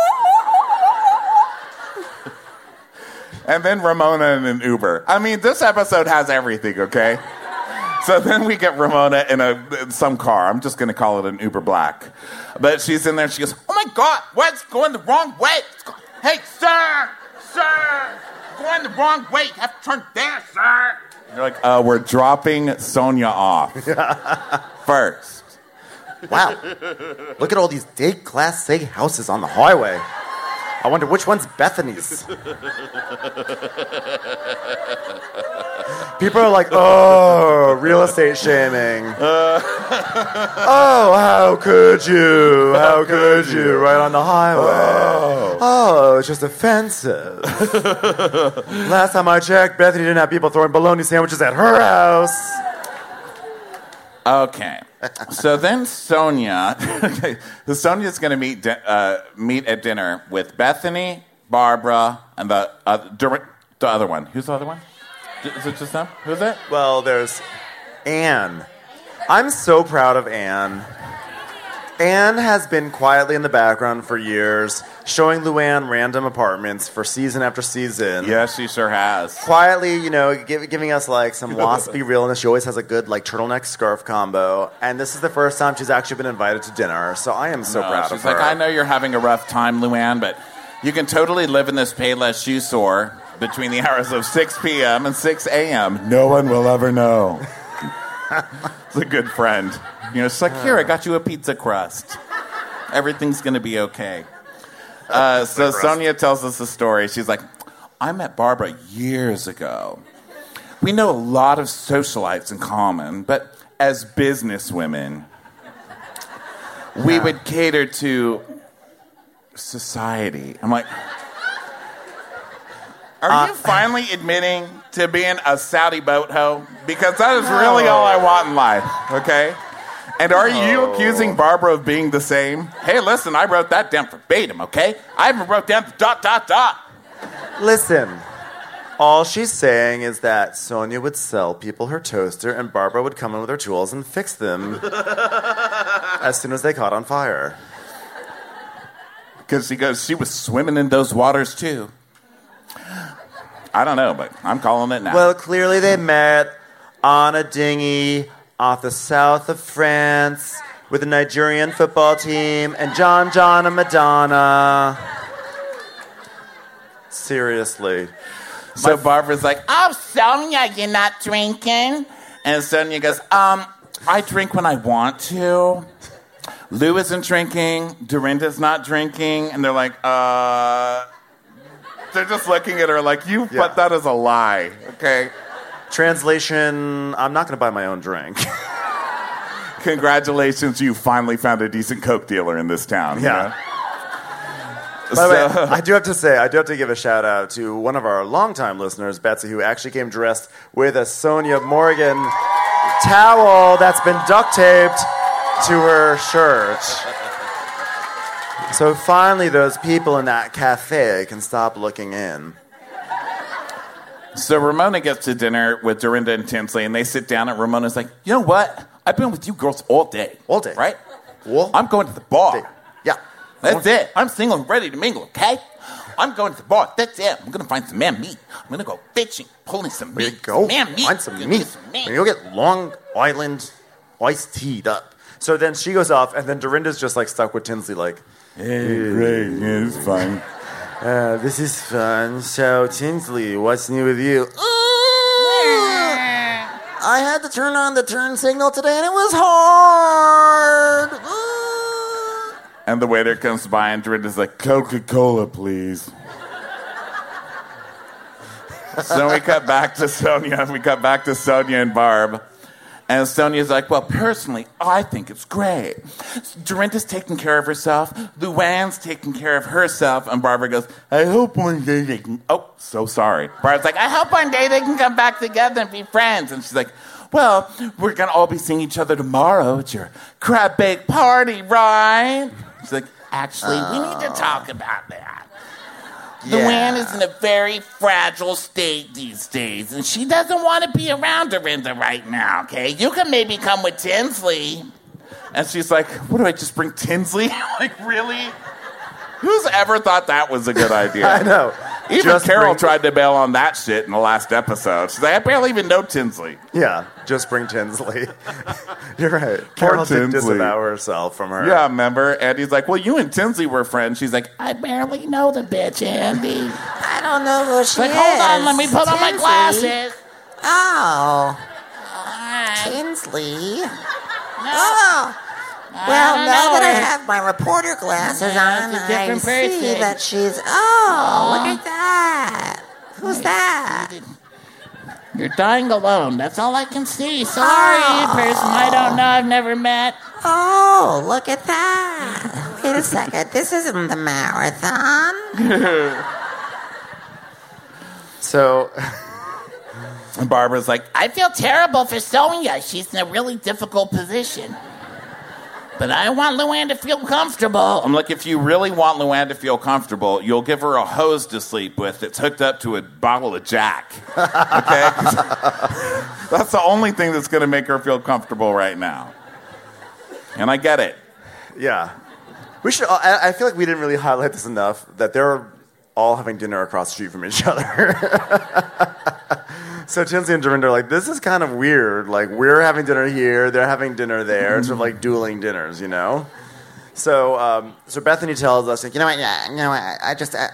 and then Ramona in an Uber. I mean, this episode has everything, okay? So then we get Ramona in a in some car. I'm just going to call it an Uber Black. But she's in there, and she goes, oh my God, what's going the wrong way? Hey, sir, sir, going the wrong way. You have to turn there, sir. You're like, uh, we're dropping Sonia off first. wow, look at all these big Class A houses on the highway. I wonder which one's Bethany's. People are like, oh, real estate shaming. Uh, oh, how could you? How could you? Right on the highway. Oh, oh it's just offensive. Last time I checked, Bethany didn't have people throwing bologna sandwiches at her house. Okay. So then Sonia, okay, so Sonia's going to meet di- uh, meet at dinner with Bethany, Barbara, and the uh, dur- the other one. Who's the other one? Is it just them? Who's it? Well, there's Anne. I'm so proud of Anne. Anne has been quietly in the background for years, showing Luann random apartments for season after season. Yes, she sure has. Quietly, you know, give, giving us like some waspy realness. She always has a good like turtleneck scarf combo, and this is the first time she's actually been invited to dinner. So I am so No, proud she's of her. like, I know you're having a rough time, Luann, but you can totally live in this Payless shoe store between the hours of six p.m. and six a.m. No one will ever know. It's a good friend. You know, she's like, here, I got you a pizza crust. Everything's going to be okay. Uh, so Sonia tells us a story. She's like, I met Barbara years ago. We know a lot of socialites in common, but as business women, we Yeah. would cater to society. I'm like, are Uh, you finally admitting to being a Saudi boat hoe? Because that is really all I want in life, okay? And are you No. accusing Barbara of being the same? Hey, listen, I wrote that down verbatim, okay? I even wrote down the dot, dot, dot. Listen, all she's saying is that Sonia would sell people her toaster and Barbara would come in with her tools and fix them as soon as they caught on fire. Because she goes, she was swimming in those waters too. I don't know, but I'm calling it now. Well, clearly they met on a dinghy off the south of France with a Nigerian football team and John John and Madonna. Seriously. So Barbara's like, oh, Sonia, you're not drinking? And Sonia goes, um, I drink when I want to. Lou isn't drinking. Dorinda's not drinking. And they're like, uh... They're just looking at her like, you Yeah. put that as a lie, okay? Translation, I'm not going to buy my own drink. Congratulations, you finally found a decent Coke dealer in this town. you Yeah. know? By the way, So- I do have to say, I do have to give a shout out to one of our longtime listeners, Betsy, who actually came dressed with a Sonia Morgan towel that's been duct taped to her shirt. So finally, those people in that cafe can stop looking in. So Ramona gets to dinner with Dorinda and Tinsley, and they sit down, and Ramona's like, you know what? I've been with you girls all day. All day. Right? Well, I'm going to the bar. yeah. That's it. I'm single and ready to mingle, okay? I'm going to the bar. That's it. I'm going to find some man meat. I'm going to go fishing, pulling some There you meat. go. Man meat. Find some Gonna meat. get some meat. And you'll get Long Island iced tea'd up. So then she goes off, and then Dorinda's just like stuck with Tinsley, like, Hey, great. Yeah, it's fun. Uh, this is fun. So, Tinsley, what's new with you? I had to turn on the turn signal today, and it was hard. And the waiter comes by and Dorinda's like, Coca-Cola, please. So we cut back to Sonia. We cut back to Sonia and Barb. And Sonia's like, well, personally, I think it's great. Dorinda's taking care of herself. Luann's taking care of herself. And Barbara goes, I hope one day they can... Oh, so sorry. Barbara's like, I hope one day they can come back together and be friends. And she's like, well, we're going to all be seeing each other tomorrow at your crab bake party, right? She's like, actually, we need to talk about that. Yeah. Luann is in a very fragile state these days, and she doesn't want to be around Dorinda right now, okay? You can maybe come with Tinsley. And she's like, what do I just bring Tinsley? Like, really? Who's ever thought that was a good idea? I know. Even Just Carol bring- tried to bail on that shit in the last episode. She's like, I barely even know Tinsley. Yeah, just bring Tinsley. You're right. Poor Carol did Tinsley. disavow herself from her. Yeah, remember? Andy's like, well, you and Tinsley were friends. She's like, I barely know the bitch, Andy. I don't know who she like, is. hold on, let me put on my Tinsley? glasses. Oh. Tinsley. Oh. Well, don't now know that I her. have my reporter glasses Yeah, on, it's a I different see person. that she's... Oh, look at that. Who's that? You're dying alone. That's all I can see. Sorry, Oh. person I don't know, I've never met. Oh, look at that. Wait a second. This isn't the marathon. So... And Barbara's like, I feel terrible for Sonia. She's in a really difficult position. But I want Luann to feel comfortable. I'm like, if you really want Luann to feel comfortable, you'll give her a hose to sleep with that's hooked up to a bottle of Jack. Okay? That's the only thing that's going to make her feel comfortable right now. And I get it. Yeah. We should. I, I feel like we didn't really highlight this enough, that they're all having dinner across the street from each other. So Tinsley and Dorinda are like, this is kind of weird. Like, we're having dinner here, they're having dinner there. It's sort of like dueling dinners, you know? So um, so Bethany tells us, like, you know what, yeah, you know what, I, I just... I,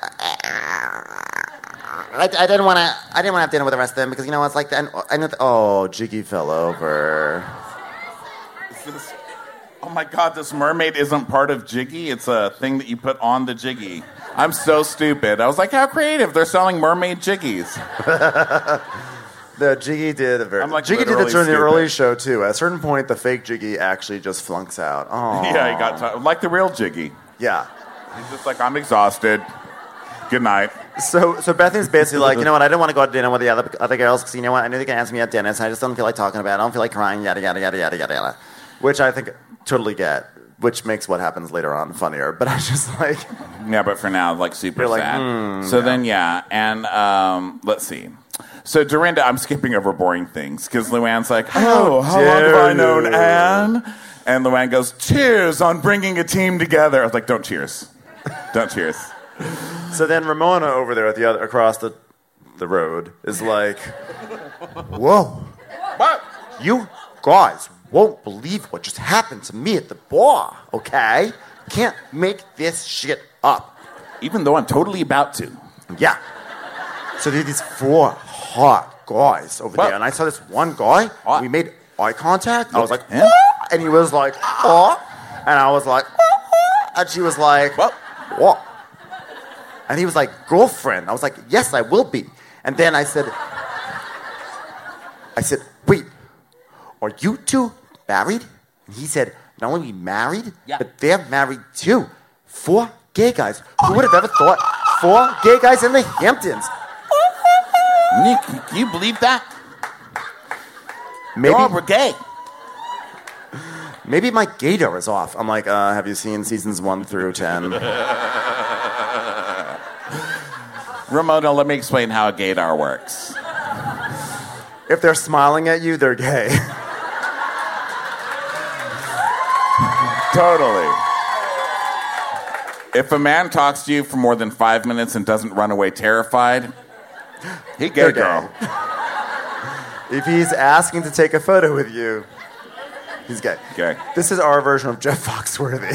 I, I didn't want to I didn't want to have dinner with the rest of them because, you know, it's like... I, I know th- oh, Jiggy fell over. This, oh my God, this mermaid isn't part of Jiggy. It's a thing that you put on the Jiggy. I'm so stupid. I was like, how creative. They're selling mermaid Jiggies. The Jiggy did a very... I'm like Jiggy did it literally during the stupid. early show, too. At a certain point, the fake Jiggy actually just flunks out. Oh. Yeah, he got t- like the real Jiggy. Yeah. He's just like, I'm exhausted. Good night. So so Bethany's basically like, you know what, I didn't want to go to dinner with the other other girls because, you know what, I knew they could ask me at dinner, so I just don't feel like talking about it. I don't feel like crying, yada, yada, yada, yada, yada, yada. Which I think totally get, which makes what happens later on funnier. But I was just like... Yeah, but for now, like, super You're like, sad. mm, so yeah. then, yeah, and um, let's see. So Dorinda, I'm skipping over boring things because Luann's like, oh, how long have I known you. Anne? And Luann goes, cheers on bringing a team together. I was like, don't cheers. Don't cheers. So then Ramona over there at the other across the the road is like, whoa. What? You guys won't believe what just happened to me at the bar, okay? Can't make this shit up. Even though I'm totally about to. Yeah. So there are these four hot guys over What? there, and I saw this one guy. What? We made eye contact. I was like, Him? "What?" And he was like, oh, and I was like, oh, and she was like, What? What? And he was like, girlfriend. I was like, yes, I will be. And then I said, I said, wait, are you two married? And he said, not only married, Yeah. but they're married too. Four gay guys. Who would have ever thought? Four gay guys in the Hamptons. Nick, can you believe that? Maybe, Oh, we're gay. maybe my gaydar is off. I'm like, uh, have you seen seasons one through ten? Ramona, let me explain how a gaydar works. If they're smiling at you, they're gay. Totally. If a man talks to you for more than five minutes and doesn't run away terrified, he gay They're girl. gay. If he's asking to take a photo with you, he's gay. Gay. This is our version of Jeff Foxworthy.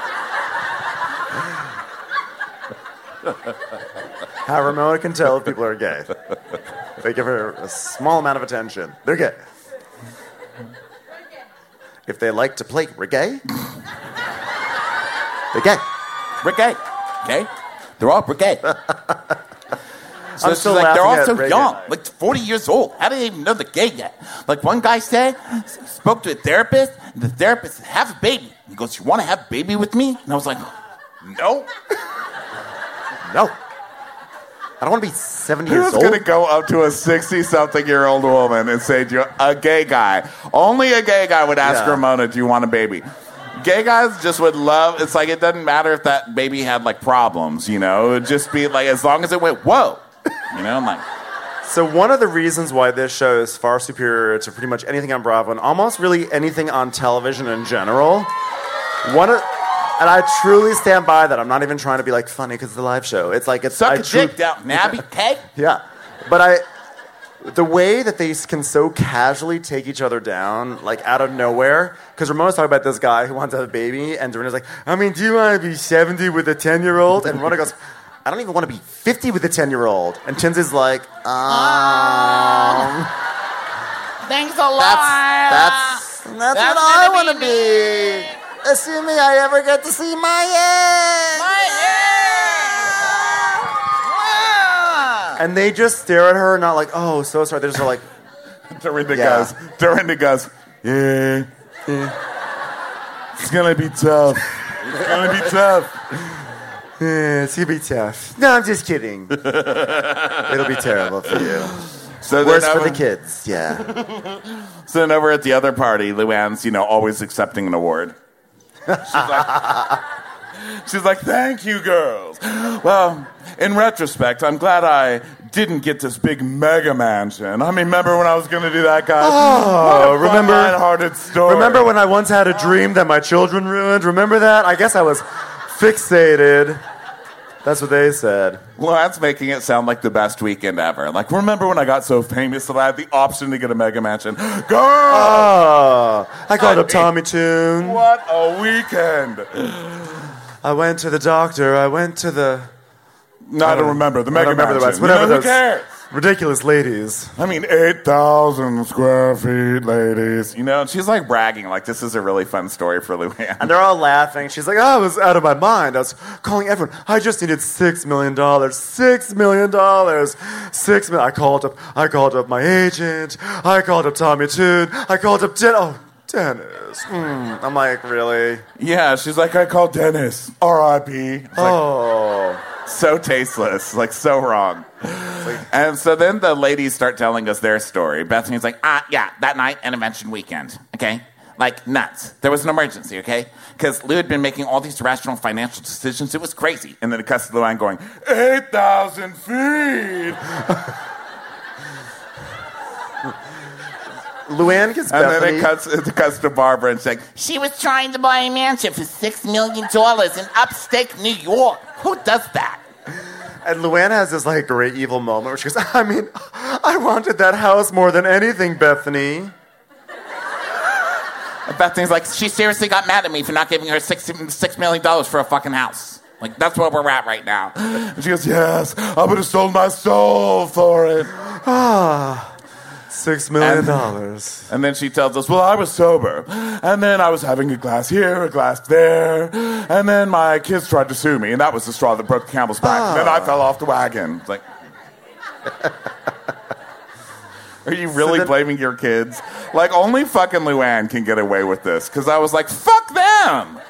How Ramona can tell if people are gay. They give her a small amount of attention. They're gay. If they like to play reggae, They're gay. We're gay. Okay? They're all we're gay. So I'm she's still like, they're all laughing so at Reagan. young, like forty years old. How do they even know they're gay yet? Like one guy said, spoke to a therapist, and the therapist said, have a baby. He goes, you want to have a baby with me? And I was like, no. No. I don't want to be seventy Who's years old. going to go up to a sixty-something-year-old woman and say, to a gay guy, only a gay guy would ask Yeah. Ramona, do you want a baby? Gay guys just would love, it's like it doesn't matter if that baby had like problems, you know? It would just be like, as long as it went, whoa. You know, I'm like... So one of the reasons why this show is far superior to pretty much anything on Bravo and almost really anything on television in general, one of... And I truly stand by that. I'm not even trying to be like funny because it's a live show. It's like it's Suck I a tru- dick down, Nabby, okay? Yeah, but I, the way that they can so casually take each other down, like out of nowhere. Because Ramona's talking about this guy who wants to have a baby, and Dorinda's like, I mean, do you want to be seventy with a ten-year-old? And Ramona goes, I don't even want to be fifty with a ten-year-old. And Chinzy's like, um, Thanks a lot. That's, that's, that's what I want to be. Assuming I ever get to see my ex. My ex. and they just stare at her, not like, oh, so sorry. They're just like, Dorinda Yeah. goes, Dorinda goes, yeah, yeah. It's going to be tough. It's going to be tough. eh, it's gonna be tough. No, I'm just kidding. It'll be terrible for you. So Worse then for over- the kids, yeah. So then over at the other party, Luann's, you know, always accepting an award. She's like, she's like, thank you, girls. Well, in retrospect, I'm glad I didn't get this big mega mansion. I mean, remember when I was going to do that, guys? Oh, What a remember- lighthearted story. Remember when I once had a dream that my children ruined? Remember that? I guess I was fixated. That's what they said. Well, that's making it sound like the best weekend ever. Like, remember when I got so famous that I had the option to get a mega mansion? Girl! Oh, I called up Tommy Tune. What a weekend. I went to the doctor. I went to the... No, I don't remember. The I mega don't remember the mansion. rest. Whatever You know, who those cares? ridiculous ladies. I mean, eight thousand square feet, ladies. You know, and she's like bragging, like, this is a really fun story for Luann. And they're all laughing. She's like, oh, I was out of my mind. I was calling everyone. I just needed six million dollars. Six million dollars. Six million. I called up. I called up my agent. I called up Tommy Tune. I called up Den. Oh, Dennis. Mm. I'm like, really? Yeah, she's like, I called Dennis. R I P Oh. So tasteless, like so wrong. And so then the ladies start telling us their story. Bethany's like, ah, yeah, that night, intervention weekend, okay? Like, nuts. There was an emergency, okay? Because Lou had been making all these irrational financial decisions. It was crazy. And then it cuts to Luann going, eight thousand feet. Luann gets And Bethany. then it cuts, it cuts to Barbara and she's like, She was trying to buy a mansion for six million dollars in upstate New York. Who does that? And Luann has this like great evil moment where she goes, I mean, I wanted that house more than anything, Bethany. And Bethany's like, she seriously got mad at me for not giving her six, six million dollars for a fucking house. Like, that's where we're at right now. And she goes, yes, I would have sold my soul for it. Ah, six million dollars. And then she tells us, well, I was sober. And then I was having a glass here, a glass there. And then my kids tried to sue me, and that was the straw that broke the camel's back. And then I fell off the wagon. It's like... Are you really So then- blaming your kids? Like, only fucking Luann can get away with this. Because I was like, fuck them!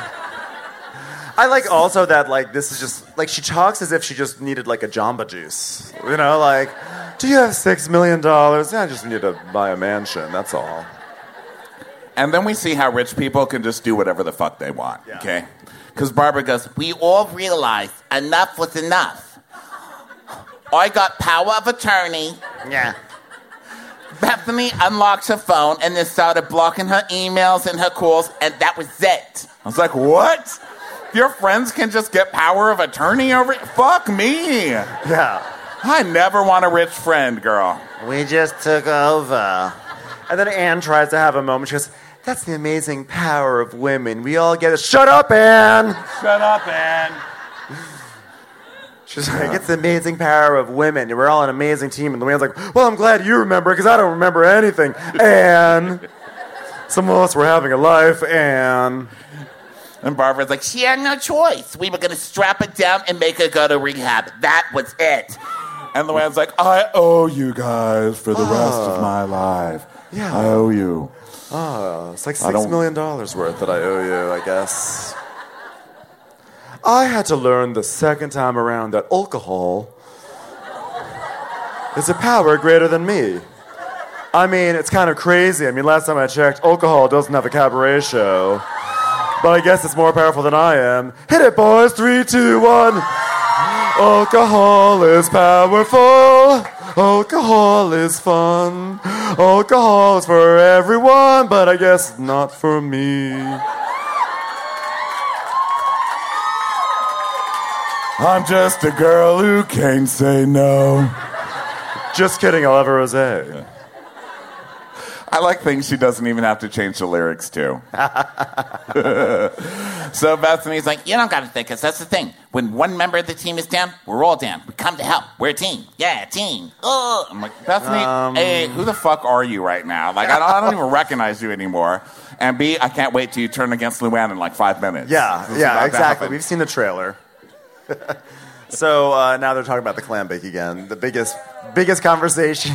I like also that, like, this is just, like, she talks as if she just needed, like, a Jamba Juice. You know, like, do you have six million dollars? Yeah, I just need to buy a mansion, that's all. And then we see how rich people can just do whatever the fuck they want, okay? Because Barbara goes, we all realized enough was enough. I got power of attorney. Yeah. Bethany unlocked her phone and then started blocking her emails and her calls, and that was it. I was like, what? Your friends can just get power of attorney over it? Fuck me. Yeah. I never want a rich friend, girl. We just took over. And then Anne tries to have a moment. She goes, that's the amazing power of women. We all get it. Shut up, Anne! Shut up, Anne. She's like, it's the amazing power of women. We're all an amazing team. And Luann's like, well, I'm glad you remember because I don't remember anything. Anne. Some of us were having a life, Anne. And Barbara's like, she had no choice. We were going to strap it down and make her go to rehab. That was it. And Luann's like, I owe you guys for the rest of my life. Yeah. I owe you. Oh, it's like I six don't- million dollars worth that I owe you, I guess. I had to learn the second time around that alcohol is a power greater than me. I mean, it's kind of crazy. I mean, last time I checked, alcohol doesn't have a cabaret show. But I guess it's more powerful than I am. Hit it, boys. Three, two, one. Alcohol is powerful. Alcohol is fun. Alcohol is for everyone, but I guess not for me. I'm just a girl who can't say no. Just kidding, I'll have a rosé. I like things she doesn't even have to change the lyrics to. So Bethany's like, you don't got to think, because that's the thing. When one member of the team is down, we're all down. We come to help. We're a team. Yeah, a team. Oh. I'm like, Bethany, Um. A, who the fuck are you right now? Like, I don't, I don't even recognize you anymore. And B, I can't wait till you turn against Luann in like five minutes. Yeah, This is about yeah, to exactly. happen. We've seen the trailer. So uh, now they're talking about the clam bake again. The biggest, biggest conversation.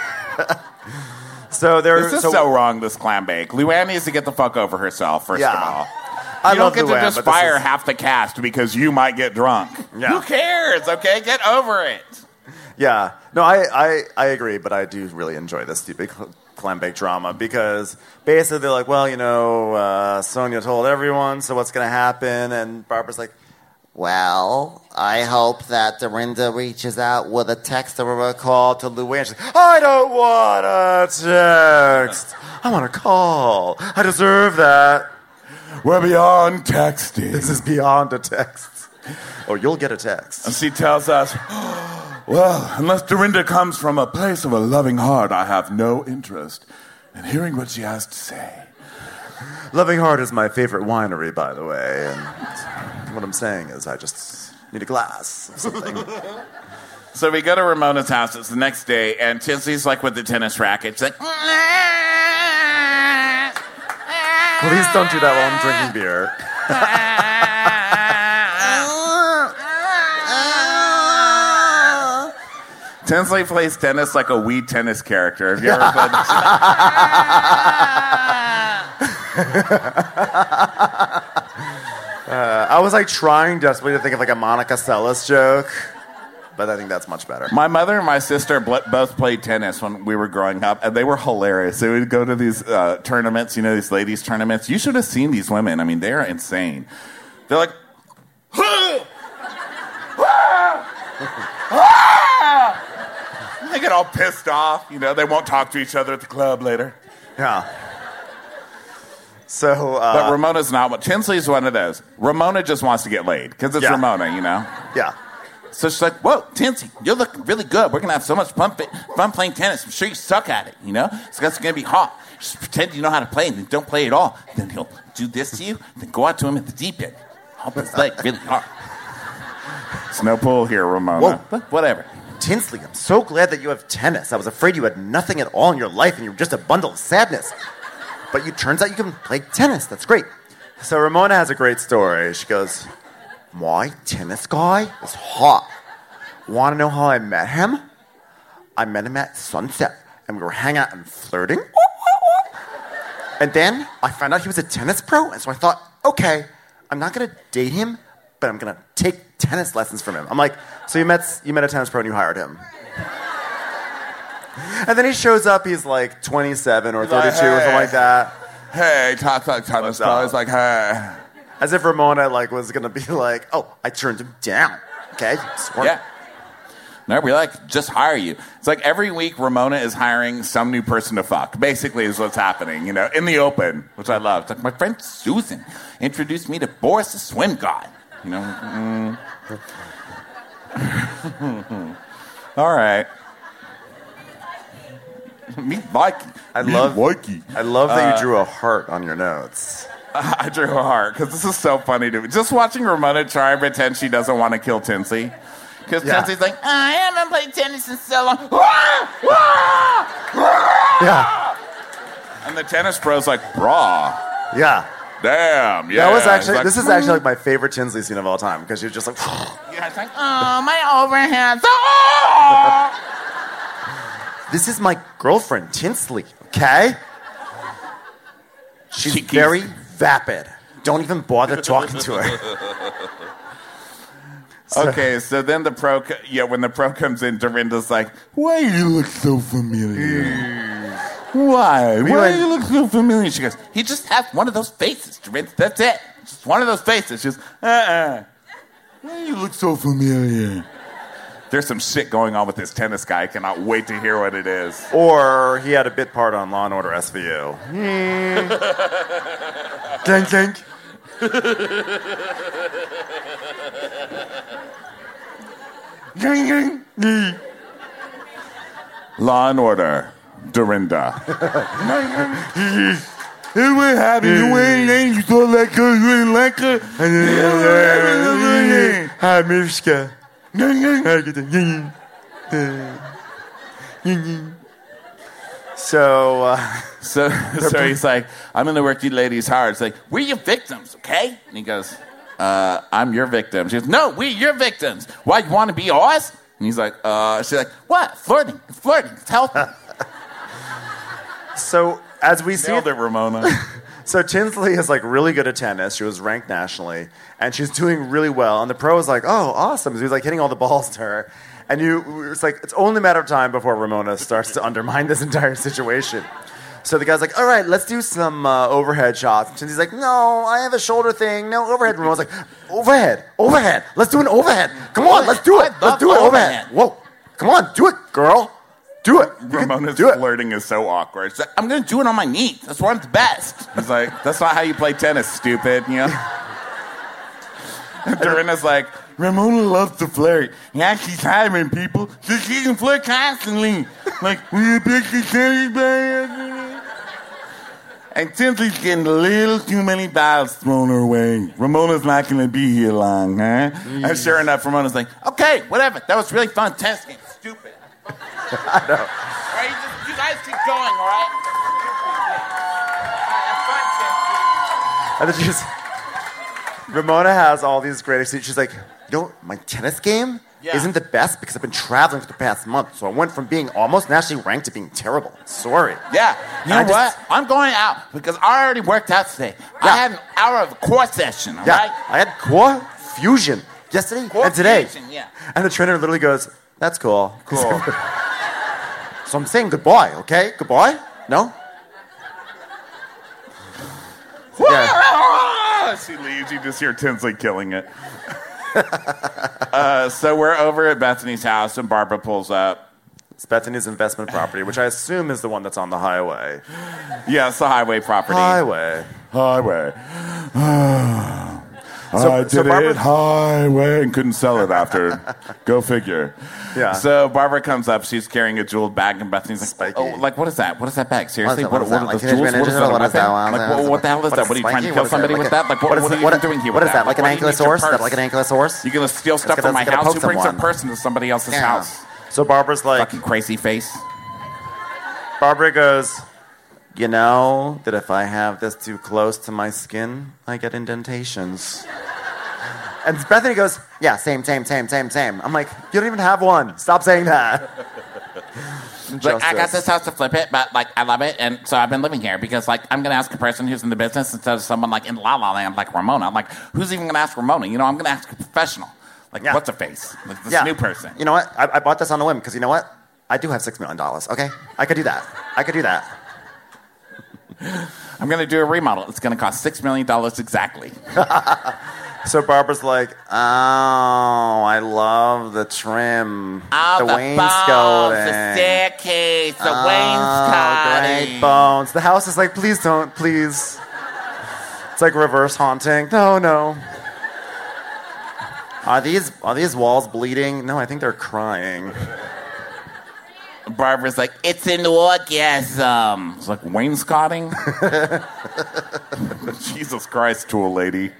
So they're This is so, wrong, this clam bake. Luann needs to get the fuck over herself, first Yeah. of all. I you love don't get Luann, to just but this fire is- half the cast because you might get drunk. Yeah. Who cares, okay? Get over it. Yeah, no, I, I, I agree, but I do really enjoy this stupid cl- clam bake drama because basically they're like, well, you know, uh, Sonia told everyone, so what's going to happen? And Barbara's like, Well, I hope that Dorinda reaches out with a text or a call to Luann. She's like, I don't want a text. I want a call. I deserve that. We're beyond texting. This is beyond a text. Oh, you'll get a text. And she tells us, well, unless Dorinda comes from a place of a loving heart, I have no interest in hearing what she has to say. Loving Heart is my favorite winery, by the way. And what I'm saying is I just need a glass of something. So we go to Ramona's house. It's the next day, and Tinsley's like with the tennis racket. She's like, Please don't do that while I'm drinking beer. Tinsley plays tennis like a Wii tennis character. Have you ever played uh, I was like trying desperately to think of like a Monica Seles joke, but I think that's much better. My mother and my sister bl- both played tennis when we were growing up, and they were hilarious. They would go to these uh, tournaments, you know, these ladies' tournaments. You should have seen these women. I mean, they're insane. They're like, they get all pissed off. You know, they won't talk to each other at the club later. Yeah. So, uh, but Ramona's not what Tinsley's one of those. Ramona just wants to get laid because it's Yeah. Ramona, you know. Yeah. So she's like, "Whoa, Tinsley, you're looking really good. We're gonna have so much fun, fun playing tennis. I'm sure you suck at it, you know. So that's gonna be hot. Just pretend you know how to play, and then don't play at all. Then he'll do this to you. Then go out to him at the deep end. Hump his leg really hard. There's no pull here, Ramona. Whoa. But whatever. Tinsley, I'm so glad that you have tennis. I was afraid you had nothing at all in your life and you were just a bundle of sadness. But it turns out you can play tennis. That's great. So Ramona has a great story. She goes, my tennis guy is hot. Want to know how I met him? I met him at sunset, and we were hanging out and flirting. And then I found out he was a tennis pro, and so I thought, okay, I'm not going to date him, but I'm going to take tennis lessons from him. I'm like, so you met, you met a tennis pro and you hired him. And then he shows up, he's like twenty-seven or thirty-two Like, or something hey. like that. Hey, talk like tennis pro. It's like, hey. As if Ramona like was going to be like, oh, I turned him down. Okay? Smart. Yeah. No, we like just hire you. It's like every week Ramona is hiring some new person to fuck. Basically, is what's happening. You know, in the open, which I love. It's like my friend Susan introduced me to Boris the swim god. You know. Mm. All right. Me like. I love. Likey. I love that Uh, you drew a heart on your notes. I drew a heart because this is so funny to me. Just watching Ramona try and pretend she doesn't want to kill Tinsley. Because Yeah. Tinsley's like, I haven't played tennis in so long. Yeah. And the tennis pro's like, brah. Yeah. damn, yeah. That was actually, Like, this is actually like my favorite Tinsley scene of all time because she was just like, yeah, it's like, oh, my overhands. Oh! this is my girlfriend, Tinsley, okay? She's She keeps- very vapid. Don't even bother talking to her. Okay, so then the pro, co- yeah, when the pro comes in, Dorinda's like, why do you look so familiar? Why? We Why went- do you look so familiar? She goes, he just has one of those faces, Dorinda. That's it. Just one of those faces. She goes, uh-uh. Why do you look so familiar? There's some shit going on with this tennis guy. I cannot wait to hear what it is. Or he had a bit part on Law and Order S V U. Clank, clank. Law and Order, Dorinda. Hey, what happened? You went in, you saw that girl, you didn't like her? Hi, Mishka. So, uh, So, so he's like, I'm going to work you ladies hard. It's like, we're your victims, okay? And he goes, uh, I'm your victim. She goes, no, we're your victims. Why, you want to be ours? And he's like, uh, she's like, what? Flirting. It's flirting. It's healthy. so as we see Nailed it, Ramona. So Tinsley is like really good at tennis. She was ranked nationally, and she's doing really well. And the pro was like, "Oh, awesome!" So he's like hitting all the balls to her, and you, it's like it's only a matter of time before Ramona starts to undermine this entire situation. So the guy's like, "All right, let's do some uh, overhead shots." And Tinsley's like, "No, I have a shoulder thing. No overhead." Ramona's like, "Overhead, overhead. Let's do an overhead. Come on, let's do it. Let's do it overhead. Whoa, come on, do it, girl." Do it. Ramona's do it. flirting is so awkward. She's like, I'm going to do it on my knees. That's where I'm the best. He's like, that's not how you play tennis, stupid. You know? And Dorinda's like, Ramona loves to flirt. Yeah, she's hiring people, so she can flirt constantly. Like, will you pick the tennis ball? And Tinsley's getting a little too many balls thrown her way. Ramona's not going to be here long, huh? Mm. And sure enough, Ramona's like, okay, whatever. That was really fun. Tennis game. Stupid. I know. All right, you, just, you guys keep going, all right? And then she just, Ramona has all these great excuses. She's like, you know, my tennis game Yeah. isn't the best because I've been traveling for the past month. So I went from being almost nationally ranked to being terrible. Sorry. Yeah. You And know I what? just- I'm going out because I already worked out today. I Yeah. had an hour of core session, all Yeah, right? I had core fusion yesterday Core and today. fusion, yeah. And the trainer literally goes, that's cool. Cool. So I'm saying goodbye, okay? Goodbye? No? Yeah. She leaves. You just hear Tinsley killing it. uh, so we're over at Bethany's house, and Barbara pulls up. It's Bethany's investment property, which I assume is the one that's on the highway. Yeah, it's the highway property. Highway. Highway. So- I did so Barbara- it highway and couldn't sell it after. Go figure. Yeah. So Barbara comes up. She's carrying a jeweled bag, and Bethany's like, "Oh, like what is that? What is that bag? Seriously, What is that? what, What what is are that? those Like jewels? Teenage What is Mutant that? Ninja on Turtle? that bag? Like, what, what the hell is What that? is What are you trying to Spanky? kill What is somebody that? with Like a- that? Like, what, what is what are it- you what even is- doing here? what with is that? Like an Why do you ankless need your horse? Is that purse? like an ankless horse? You're gonna steal stuff It's from gonna- my it's gonna house? poke Who brings a someone. person to somebody else's Yeah. house? So Barbara's like, Fucking crazy face. Barbara goes, you know that if I have this too close to my skin, I get indentations. And Bethany goes, yeah, same, same, same, same, same. I'm like, you don't even have one. Stop saying that. Like, I got Justice. this house to flip it, but like I love it, and so I've been living here because like I'm gonna ask a person who's in the business instead of someone like in La La Land like Ramona. I'm like, who's even gonna ask Ramona? You know, I'm gonna ask a professional. Like, Yeah. what's a face? Like this Yeah. new person. You know what? I, I bought this on a whim because you know what? I do have six million dollars. Okay, I could do that. I could do that. I'm gonna do a remodel. It's gonna cost six million dollars exactly. So Barbara's like, oh, I love the trim, Oh, the, the wainscoting, bones, the staircase, the oh, wainscoting. great bones. The house is like, please don't, please. It's like reverse haunting. No, no. Are these are these walls bleeding? No, I think they're crying. Barbara's like, it's an orgasm. It's like wainscoting. Jesus Christ, tool lady.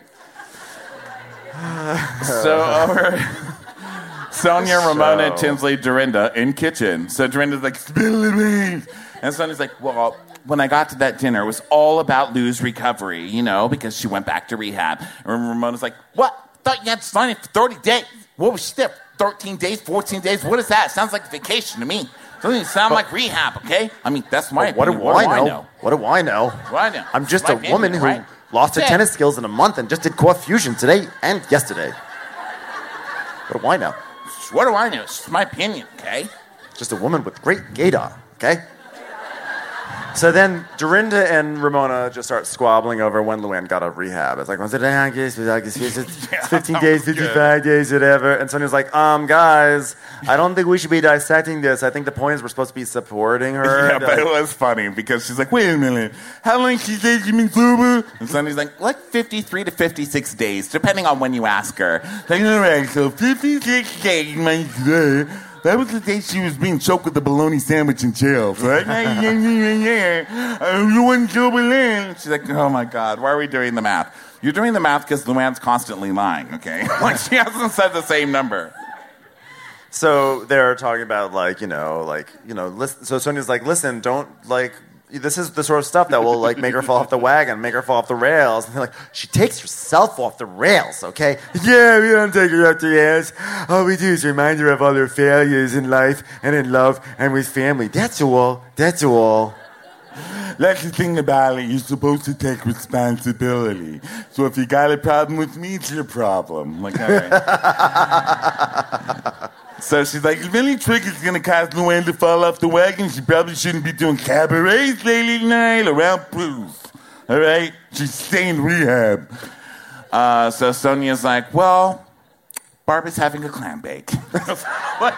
So over, Sonia, Ramona, So- Tinsley, Dorinda in kitchen. So Dorinda's like, spill the beans, And Sonya's like, well, when I got to that dinner, it was all about Lou's recovery, you know, because she went back to rehab. And Ramona's like, what? I thought you had Sonya for thirty days. What was she there? thirteen days, fourteen days? What is that? Sounds like vacation to me. Doesn't even sound But- like rehab, okay? I mean, that's my What do, opinion. what do I know? What do I know? What do I know? I'm just My a opinion, woman who right? lost her Yeah. tennis skills in a month and just did core fusion today and yesterday. What do I know? What do I know? It's just my opinion, okay? Just a woman with great gaydar, okay? So then Dorinda and Ramona just start squabbling over when Luann got out of rehab. It's like, was it August? Was it August? It's fifteen days, fifty-five days, whatever. And Sonya's like, um, guys, I don't think we should be dissecting this. I think the point is we're supposed to be supporting her. Yeah, but it was funny because she's like, wait a minute, how long she said she been sober? And Sonya's like, like fifty-three to fifty-six days, depending on when you ask her. Like, all right, so fifty-six days, my dear. That was the day she was being choked with a bologna sandwich in jail, right? You wouldn't sober then. She's like, oh my God, why are we doing the math? You're doing the math because Luann's constantly lying, okay? Like, she hasn't said the same number. So they're talking about, like, you know, like, you know, listen, so Sonya's like, listen, don't, like, this is the sort of stuff that will, like, make her fall off the wagon, make her fall off the rails. And they're like, she takes herself off the rails, okay? Yeah, we don't take her off the rails. All we do is remind her of all her failures in life and in love and with family. That's all. That's all. That's the thing about it. You're supposed to take responsibility. So if you got a problem with me, it's your problem. I'm like, all right. So she's like, if any trick is going to cause Luann to fall off the wagon, she probably shouldn't be doing cabarets late at night around booze. All right? She's staying in rehab. Uh, so Sonya's like, well, Barbara's having a clam bake. What?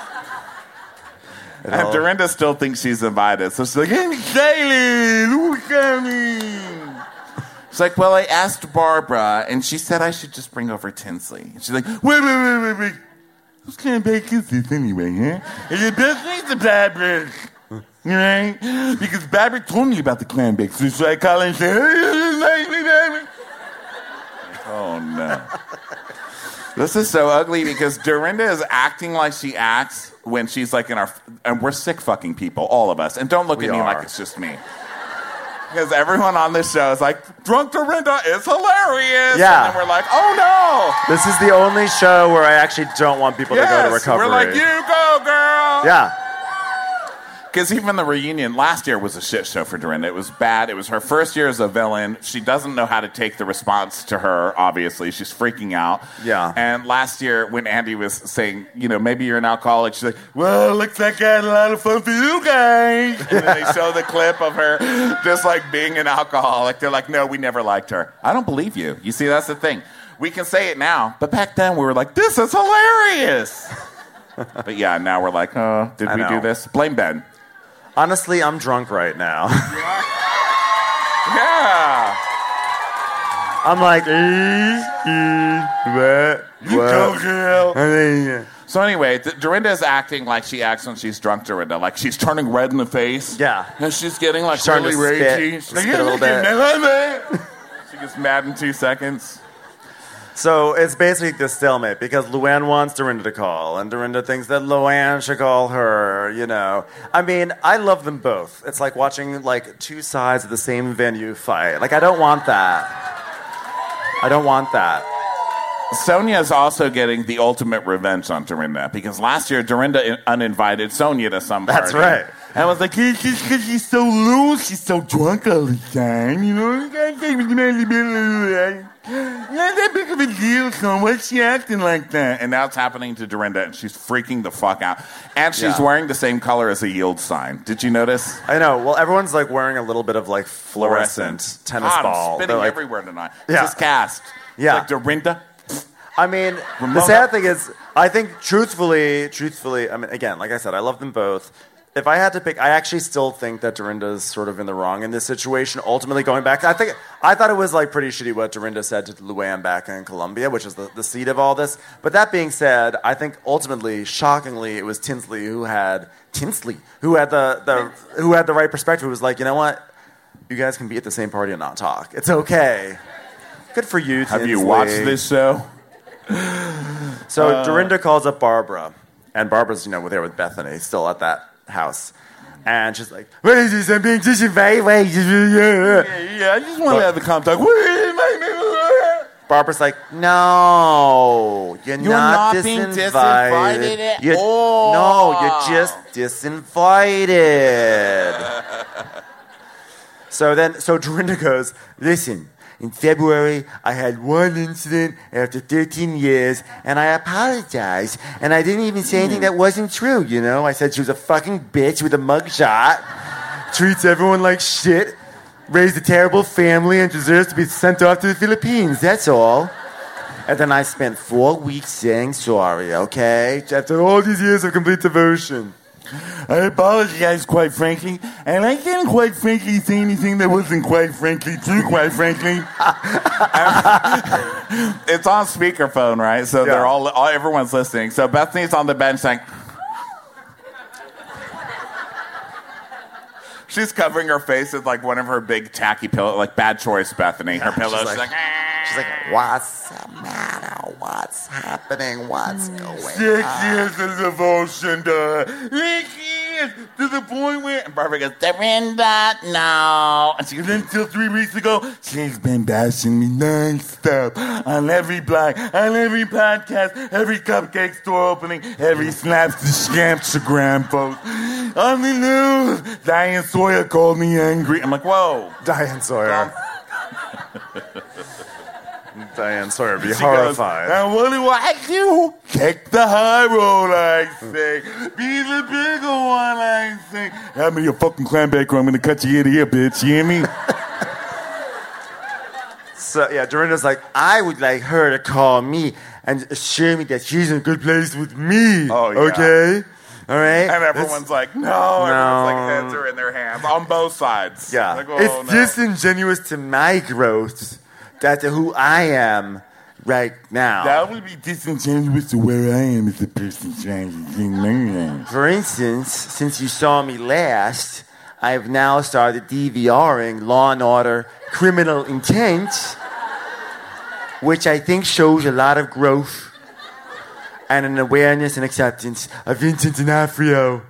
And Dorinda still thinks she's invited. So she's like, hey, Shaylee, who's coming? She's like, well, I asked Barbara, and she said I should just bring over Tinsley. And she's like, wait, wait, wait, wait, wait. Whose clam bake is this anyway, huh? Is it business or Barbara? Right? Because Barbara told me about the clam bake. So should I call her and say, hey, this is nicely, Barbara? Oh, no. This is so ugly because Dorinda is acting like she acts when she's like in our... And we're sick fucking people, all of us. And don't look We at me are. like it's just me. Because everyone on this show is like, Drunk Dorinda is hilarious. Yeah. And then we're like, oh, no. This is the only show where I actually don't want people to go to Yes, recovery. we're like, you go, girl. Yeah. Because even the reunion last year was a shit show for Dorinda. It was bad. It was her first year as a villain. She doesn't know how to take the response to her, obviously. She's freaking out. Yeah. And last year, when Andy was saying, you know, maybe you're an alcoholic, she's like, well, looks like I had a lot of fun for you guys. And then they show the clip of her just like being an alcoholic. They're like, no, we never liked her. I don't believe you. You see, that's the thing. We can say it now, but back then we were like, this is hilarious. But yeah, now we're like, oh, did I we know. do this? Blame Ben. Honestly, I'm drunk right now. Yeah. I'm like, eh, eh, what? You what? go, girl. I mean, So anyway, th- Dorinda is acting like she acts when she's drunk, Dorinda. Like she's turning red in the face. Yeah. And she's getting like She's starting really to spit. ragey. She's like, Spit a little bit. She gets mad in two seconds. So it's basically this stalemate because Luann wants Dorinda to call, and Dorinda thinks that Luann should call her, you know. I mean, I love them both. It's like watching like two sides of the same venue fight. Like, I don't want that. I don't want that. Sonia is also getting the ultimate revenge on Dorinda because last year Dorinda in- uninvited Sonia to some party. That's right. And I was like, it's just because she's so loose, she's so drunk all the time, you know? You can't take me to the not that big of a deal, so why's she acting like that? And now it's happening to Dorinda, and she's freaking the fuck out. And she's Yeah. wearing the same color as a yield sign. Did you notice? I know. Well, everyone's like wearing a little bit of like fluorescent, Fluorescent. tennis God, ball. I'm spitting They're like- everywhere tonight. Yeah. Just cast. Yeah. It's like Dorinda. I mean, the Ramona. sad thing is, I think truthfully, truthfully, I mean, again, like I said, I love them both. If I had to pick, I actually still think that Dorinda's sort of in the wrong in this situation. Ultimately, going back, I think I thought it was like pretty shitty what Dorinda said to Luann back in Colombia, which is the, the seed of all this. But that being said, I think ultimately, shockingly, it was Tinsley who had Tinsley who had the, the who had the right perspective. Who was like, you know what, you guys can be at the same party and not talk. It's okay. Good for you, Tinsley. Have you watched this show? So Uh, Dorinda calls up Barbara, and Barbara's, you know, there with Bethany, still at that house. And she's like, what is this? I'm being disinvited. Yeah, yeah, I just want to have the contact. Barbara's like, no, you're, You're not, not being disinvited. disinvited at You're- all. No, you're just disinvited. So then, so Dorinda goes, listen, in February, I had one incident after thirteen years, and I apologized. And I didn't even say anything that wasn't true, you know? I said she was a fucking bitch with a mugshot, treats everyone like shit, raised a terrible family, and deserves to be sent off to the Philippines. That's all. And then I spent four weeks saying sorry, okay? After all these years of complete devotion. I apologize, quite frankly, and I didn't quite frankly say anything that wasn't quite frankly true, quite frankly. It's on speakerphone, right? So Yeah. they're all, all, everyone's listening. So Bethany's on the bench saying, she's covering her face with like one of her big tacky pillows, like bad choice, Bethany. Her pillow. She's She's like, like, she's like, what's the matter? What's happening? What's going Six on? years of devotion to her. Six years to the point where... and Barbara goes, Dorinda, no. And she goes, Until three weeks ago, she's been bashing me non-stop on every blog, on every podcast, every cupcake store opening, every Snaps to Scamstagram post. On the news, Diane Sawyer called me angry. I'm like, whoa. Diane Sawyer. Diane Sawyer would be She horrified. Goes, and what do I do? Take the high road, I say. Be the bigger one, I say. Have me a fucking clam bake or I'm going to cut your ear to ear, bitch. You hear me? So, yeah, Dorinda's like, I would like her to call me and assure me that she's in a good place with me. Oh, yeah. Okay? All right? And everyone's That's- like, no. Everyone's like, No. heads are in their hands on both sides. Yeah. Like, oh, it's no. disingenuous to my growth that to who I am right now. That would be disingenuous to where I am as a person trying to do my For instance, since you saw me last, I have now started DVRing Law and Order Criminal Intent, which I think shows a lot of growth and an awareness and acceptance of Vincent D'Onofrio.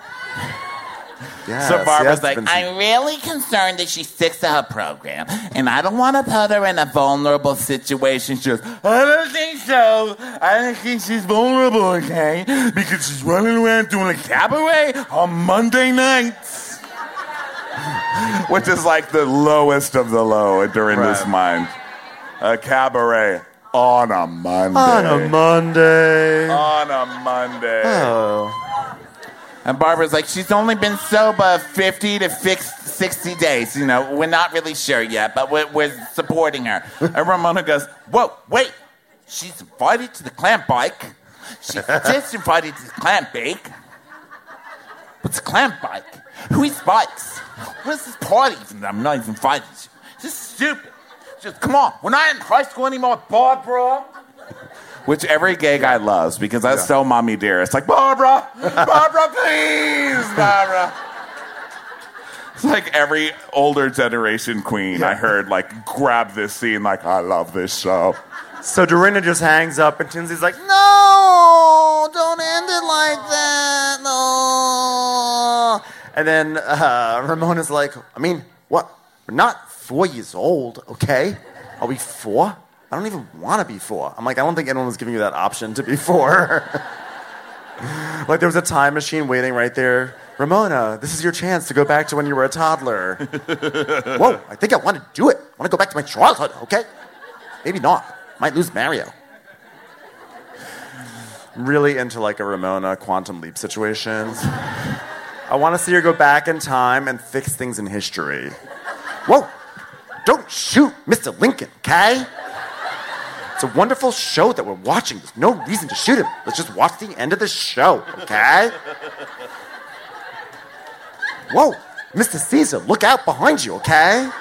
Yes, So Barbara's yes, like, Vincent. I'm really concerned that she sticks to her program, and I don't want to put her in a vulnerable situation. She goes, I don't think so. I don't think she's vulnerable, okay? Because she's running around doing a cabaret on Monday nights. Which is like the lowest of the low in Dorinda's Right. mind. A cabaret on a Monday. On a Monday. On a Monday. Oh. And Barbara's like, she's only been sober fifty to sixty days. You know, we're not really sure yet, but we're, we're supporting her. And Ramona goes, whoa, wait. She's invited to the clam bike. She's just invited to the clam bake. What's a clam bike? Who eats bikes? What is this party even? I'm not even invited to. This is stupid. Just, come on. We're not in high school anymore, Barbara. Which every gay guy loves because that's Yeah. so mommy dear. It's like, Barbara, Barbara, please, Barbara. It's like every older generation queen I heard like grab this scene like, I love this show. So Dorinda just hangs up and Tinsley's like, no, don't end it like that, no. And then uh, Ramona's like, I mean, what? We're not four years old, okay? Are we four? I don't even want to be four. I'm like, I don't think anyone was giving you that option to be four. Like there was a time machine waiting right there. Ramona, this is your chance to go back to when you were a toddler. Whoa, I think I want to do it. I want to go back to my childhood, okay? Maybe not. Might lose Mario. Really into like a Ramona quantum leap situation. I want to see her go back in time and fix things in history. Whoa, don't shoot Mister Lincoln, okay? It's a wonderful show that we're watching. There's no reason to shoot him. Let's just watch the end of the show, okay? Whoa, Mister Caesar, look out behind you, okay?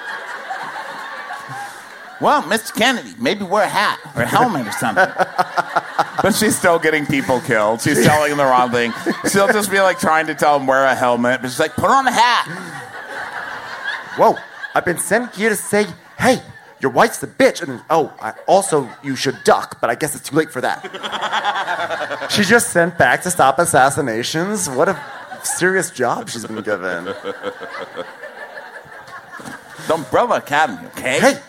well, Mister Kennedy, maybe wear a hat or a helmet or something. But she's still getting people killed. She's telling them the wrong thing. She'll just be like trying to tell them wear a helmet, but she's like, put on a hat. Whoa, I've been sent here to say, hey, your wife's the bitch. And oh, I, also, you should duck, but I guess it's too late for that. She's just sent back to stop assassinations. What a serious job she's been given. The Umbrella Academy, okay? Hey!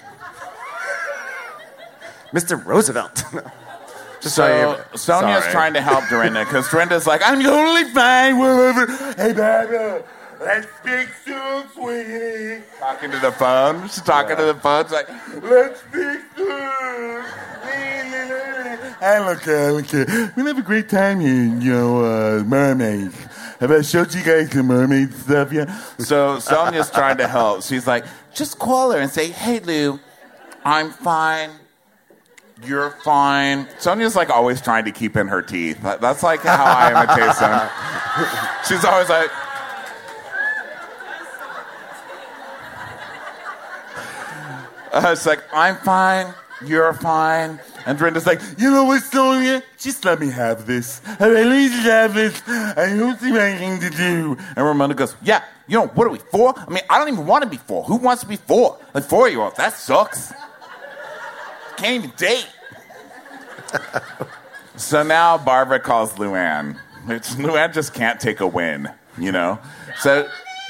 Mister Roosevelt. Just so so Sonia's sorry. trying to help Dorinda because Dorinda's like, I'm totally fine, whatever. Hey, baby, let's speak soon, sweetie. Talking to the phone. She's talking to the phone. She's like, let's speak soon. I don't care, I don't care. We'll have a great time here, you know, uh, mermaids. Have I showed you guys the mermaid stuff yet? So Sonia's trying to help. She's like, just call her and say, hey, Lou, I'm fine. You're fine. Sonia's like always trying to keep in her teeth. That- That's like how I imitate Sonia. She's always like, uh, it's like, I'm fine. You're fine. And Dorinda's like, you know what, Sonia? Just let me have this. I really just have this. I don't see anything to do. And Ramona goes, yeah, you know, what are we for? I mean, I don't even want to be four. Who wants to be four? Like four-year-olds. That sucks. Can't even date. So now Barbara calls Luann. Which Luann just can't take a win, you know? So,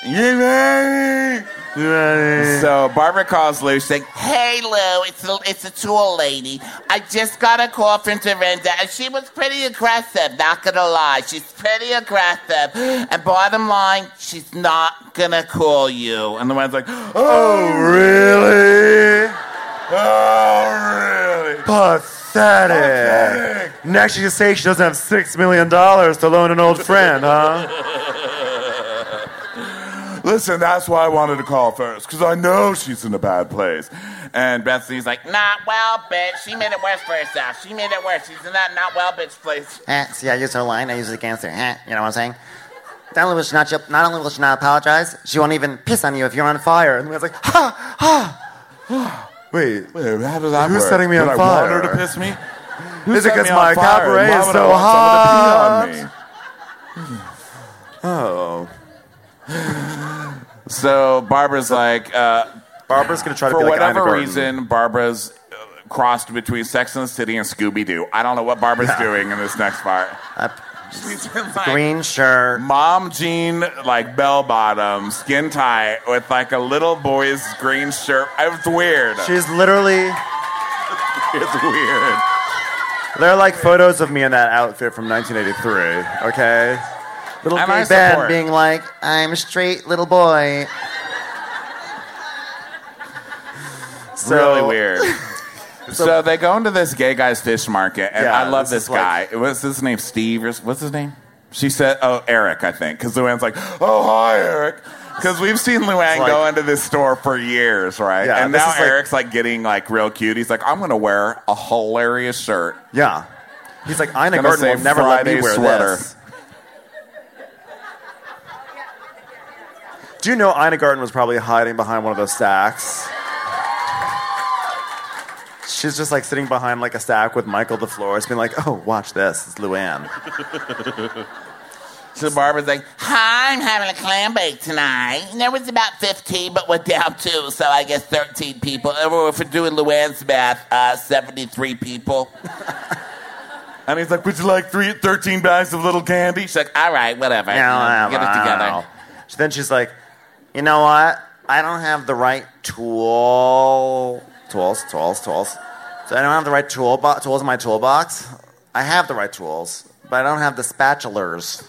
so Barbara calls Lou. She's like, Hey, Lou, it's a, it's a tool lady. I just got a call from Dorinda, and she was pretty aggressive, not gonna lie. She's pretty aggressive. And bottom line, she's not gonna call you. and Luann's like, Oh, really? Oh, really? Pathetic. Pathetic. Next, you can say she doesn't have six million dollars to loan an old friend, huh? Listen, that's why I wanted to call first, because I know she's in a bad place. and Bethany's like, Not well, bitch. She made it worse for herself. She made it worse. She's in that not well, bitch place. Eh, see, I use her line, I use it against her. Eh, you know what I'm saying? Not only will she not, not only will she not apologize, she won't even piss on you if you're on fire. And it's like, ha, ha. Wait, Wait, how does that who's work? setting me on Did I fire? want her to piss me? Who Is it set me because on my fire? cabaret Why is would so I want hot? someone to pee on me? Oh. so Barbara's like, uh, Barbara's gonna try to for be like whatever Ina Garten. reason, Barbara's uh, crossed between Sex and the City and Scooby-Doo. I don't know what Barbara's Yeah. doing in this next part. Uh, She's in like green shirt. mom jean, like bell bottom, skin tight, with like a little boy's green shirt. It's weird. She's literally. It's weird. They're like photos of me in that outfit from nineteen eighty-three, okay? Little And gay I Ben support. being like, I'm a straight little boy. So, really weird. So, they go into this gay guy's fish market, and Yeah, I love this this, is guy. like- What's his name? Steve? Or, what's his name? She said, oh, Eric, I think. Because Luann's like, oh, hi, Eric. Because we've seen Luann It's like- go into this store for years, right? Yeah, and this now is like- Eric's like getting like real cute. He's like, I'm going to wear a hilarious shirt. Yeah. He's like, Ina Gonna Garten say will never let me Friday wear sweater. this. Do you know Ina Garten was probably hiding behind one of those stacks? She's just like sitting behind like a stack with Michael DeFlores being like, oh, watch this. It's Luann. So Barbara's like, Hi, I'm having a clam bake tonight. And there was about fifteen, but we're down two, so I guess thirteen people. Or if we're doing Luann's math, uh, seventy-three people. And he's like, would you like three, thirteen bags of little candy? She's like, all right, whatever. No, You know, no, get it no, together. no. Then she's like, you know what? I don't have the right tool. Tools, tools, tools. So I don't have the right tool bo- tools in my toolbox. I have the right tools, but I don't have the spatulars.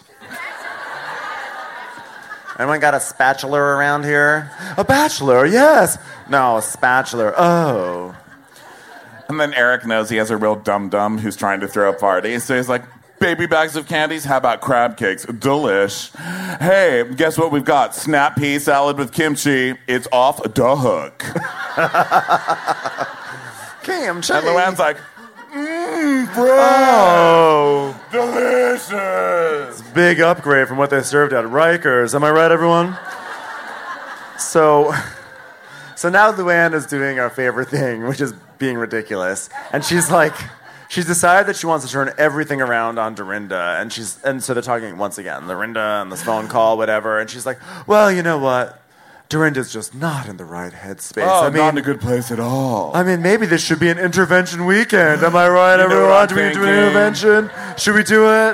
Anyone got a spatula around here? A bachelor, yes. No, a spatula. Oh. and then Eric knows he has a real dum-dum who's trying to throw a party. So he's like, baby bags of candies? How about crab cakes? Delish. Hey, guess what we've got? Snap pea salad with kimchi. It's off the hook. Kimchi. And Luann's like, Mmm, bro. Oh. Delicious. Big upgrade from what they served at Rikers. Am I right, everyone? So, so now Luann is doing our favorite thing, which is being ridiculous. And she's like, she's decided that she wants to turn everything around on Dorinda. And she's, and so they're talking once again, Dorinda and this phone call, whatever. And she's like, well, you know what? Dorinda's just not in the right headspace. Oh, I mean, not in a good place at all. I mean, maybe this should be an intervention weekend. Am I right, You know everyone? what I'm Do we do an thinking? intervention? Should we do it?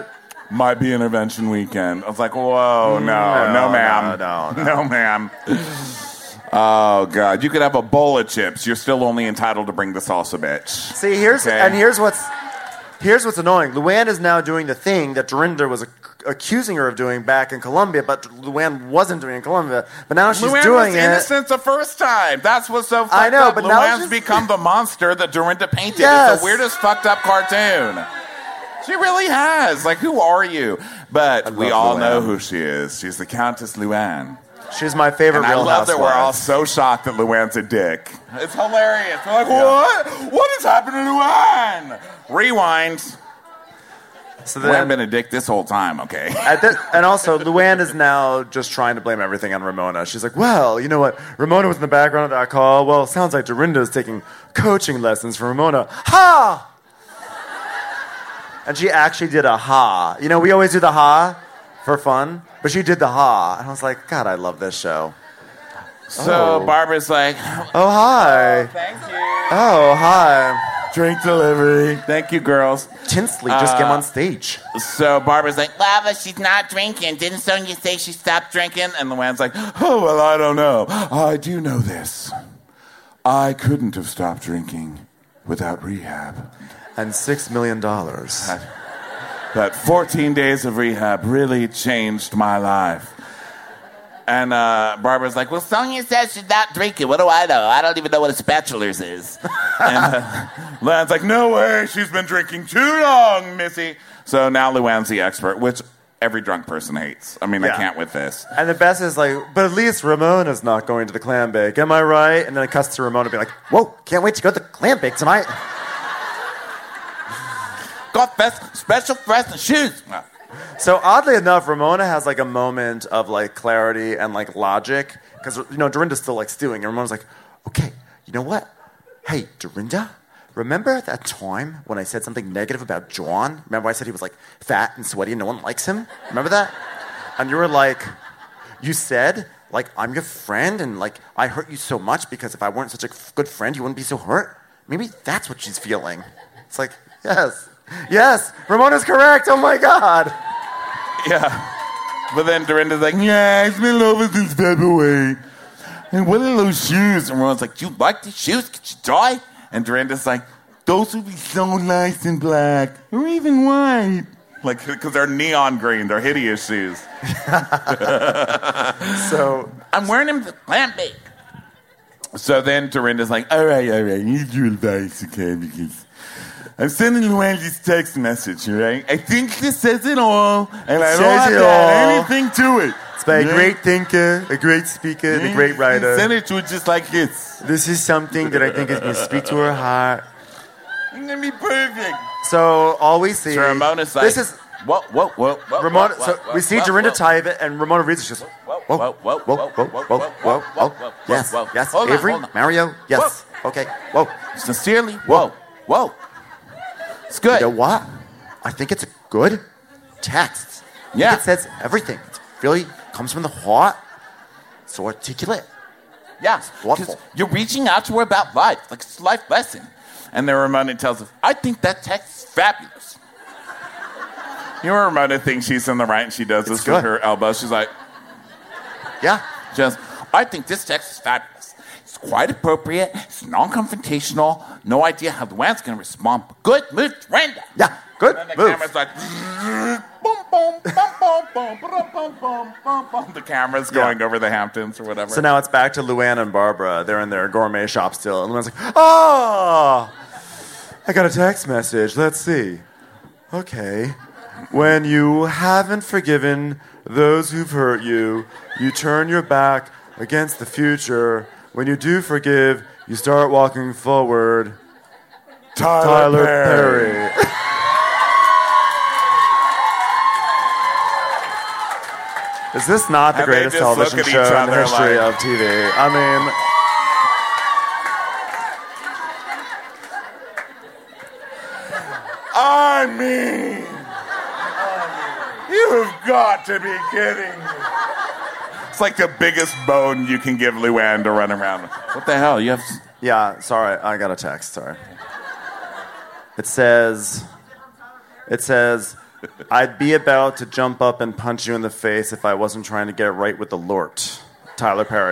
might be intervention weekend. I was like, whoa, no, No, no, ma'am. no, no, no, ma'am. Oh, God. You could have a bowl of chips. You're still only entitled to bring the salsa, bitch. See, here's Okay. and here's what's here's what's annoying. Luann is now doing the thing that Dorinda was ac- accusing her of doing back in Colombia, but Luann wasn't doing in Colombia. But now she's Luann doing was it. innocent the first time. That's what's so fucked I know, up. but now Luann's she's- become the monster that Dorinda painted. Yes. It's the weirdest fucked up cartoon. She really has. Like, who are you? But we love all Luann. know who she is. She's the Countess Luann. She's my favorite And I Real love that we're all Housewives. so shocked that Luann's a dick. It's hilarious. We're like, what? What has happened to Luann? Rewind. So Luann then, been a dick this whole time, okay? at thi- and also, Luann is now just trying to blame everything on Ramona. She's like, well, you know what? Ramona was in the background of that call. Well, it sounds like Dorinda's taking coaching lessons from Ramona. Ha! And she actually did a ha. You know, we always do the ha for fun, but she did the ha. And I was like, God, I love this show. So Oh. Barbara's like, Oh, hi. thank you. Oh, hi. Drink delivery. Thank you, girls. Tinsley just came Uh, on stage. So Barbara's like, Lava, she's not drinking. Didn't Sonia say she stopped drinking? and Luann's like, oh, well, I don't know. I do know this. I couldn't have stopped drinking without rehab. And six million dollars. That, that fourteen days of rehab really changed my life. And uh, Barbara's like, well, Sonia says she's not drinking. What do I know? I don't even know what a spatulas is. and uh, Luann's like, no way, she's been drinking too long, Missy. So now Luann's the expert, which every drunk person hates. I mean, I Yeah. can't with this. And the best is like, but at least Ramona's not going to the clam bake. Am I right? And then it cuts to Ramona being like, whoa, can't wait to go to the clam bake tonight. Got best, special dress and shoes. So oddly enough, Ramona has like a moment of like clarity and like logic because you know Dorinda's still like stewing, and Ramona's like, okay, you know what? Hey, Dorinda, remember that time when I said something negative about John? Remember I said he was like fat and sweaty and no one likes him? Remember that? And you were like, you said like I'm your friend and like I hurt you so much because if I weren't such a good friend, you wouldn't be so hurt. Maybe that's what she's feeling. It's like, yes. Yes, Ramona's correct. Oh my God. Yeah. But then Dorinda's like, yeah, it's been over since February. And what are those shoes? And Ramona's like, you like these shoes? Could you try? And Dorinda's like, those would be so nice and black. Or even white. Like, because they're neon green. They're hideous shoes. So I'm wearing them to clam bake. So then Dorinda's like, all right, all right, I need your advice, okay, because I'm sending Luann this text message, all right? I think this says it all, and I don't Says have it to add all. anything to it. It's by a Yeah? great thinker, a great speaker, and a great writer. Send it to her just like this. This is something that I think is going to speak to her heart. It's going to be perfect. So all we see, So Ramona's like, this is whoa, whoa, whoa, whoa, Ramona. whoa, so whoa, we see whoa, Dorinda whoa. type it, and Ramona reads it. She's whoa, whoa, whoa, whoa, whoa, whoa, whoa, whoa, yes, whoa. yes, Hold on, Avery, hold on. Mario, yes, okay, whoa, Sincerely, whoa, whoa. It's good. You know what? I think it's a good text. I Yeah. think it says everything. It really comes from the heart. So articulate. Yeah, Thoughtful. because you're reaching out to her about life, like it's a life lesson. And then Ramona tells us, I think that text is fabulous. You know, Ramona thinks she's in the right and she does this good. with her elbow. She's like, Yeah. just, I think this text is fabulous. It's quite appropriate. It's non-confrontational. No idea how Luann's going to respond. But good move, Dorinda. Yeah, good and the move. camera's like, boom, boom, boom, boom, boom, boom, boom, boom, boom, boom. The camera's going over the Hamptons or whatever. So now it's back to Luann and Barbara. They're in their gourmet shop still. And Luann's like, oh, I got a text message. Let's see. Okay. When you haven't forgiven those who've hurt you, you turn your back against the future. When you do forgive, you start walking forward. Tyler, Tyler Perry. Perry. Is this not the And they greatest just look television at each show in the other history like- of T V? I mean, I mean, you have got to be kidding me. It's like the biggest bone you can give Luann to run around. What the hell? You have. yeah, sorry, I got a text, sorry. It says, it says, I'd be about to jump up and punch you in the face if I wasn't trying to get it right with the Lort. Tyler Perry.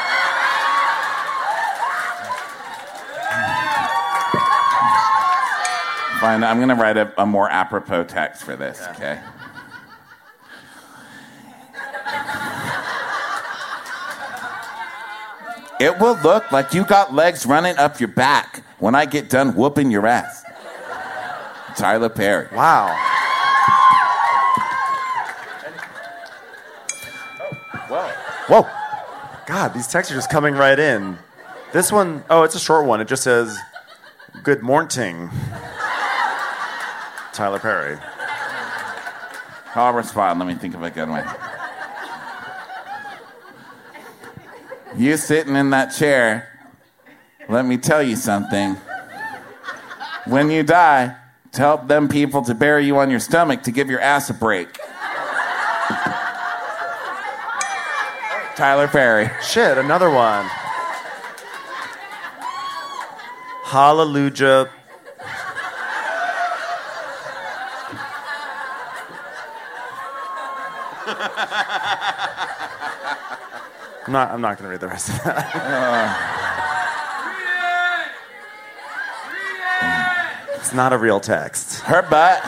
Fine, I'm going to write a, a more apropos text for this, yeah. Okay? It will look like you got legs running up your back when I get done whooping your ass. Tyler Perry. Wow. Whoa. Whoa. God, these texts are just coming right in. This one, oh, it's a short one. It just says, good morning. Tyler Perry. I'll respond. Let me think of a good one. You sitting in that chair, let me tell you something. When you die, tell them people to bury you on your stomach to give your ass a break. Tyler Perry. Shit, another one. Hallelujah. I'm not, I'm not going to read the rest of that. uh, it's not a real text. Her butt.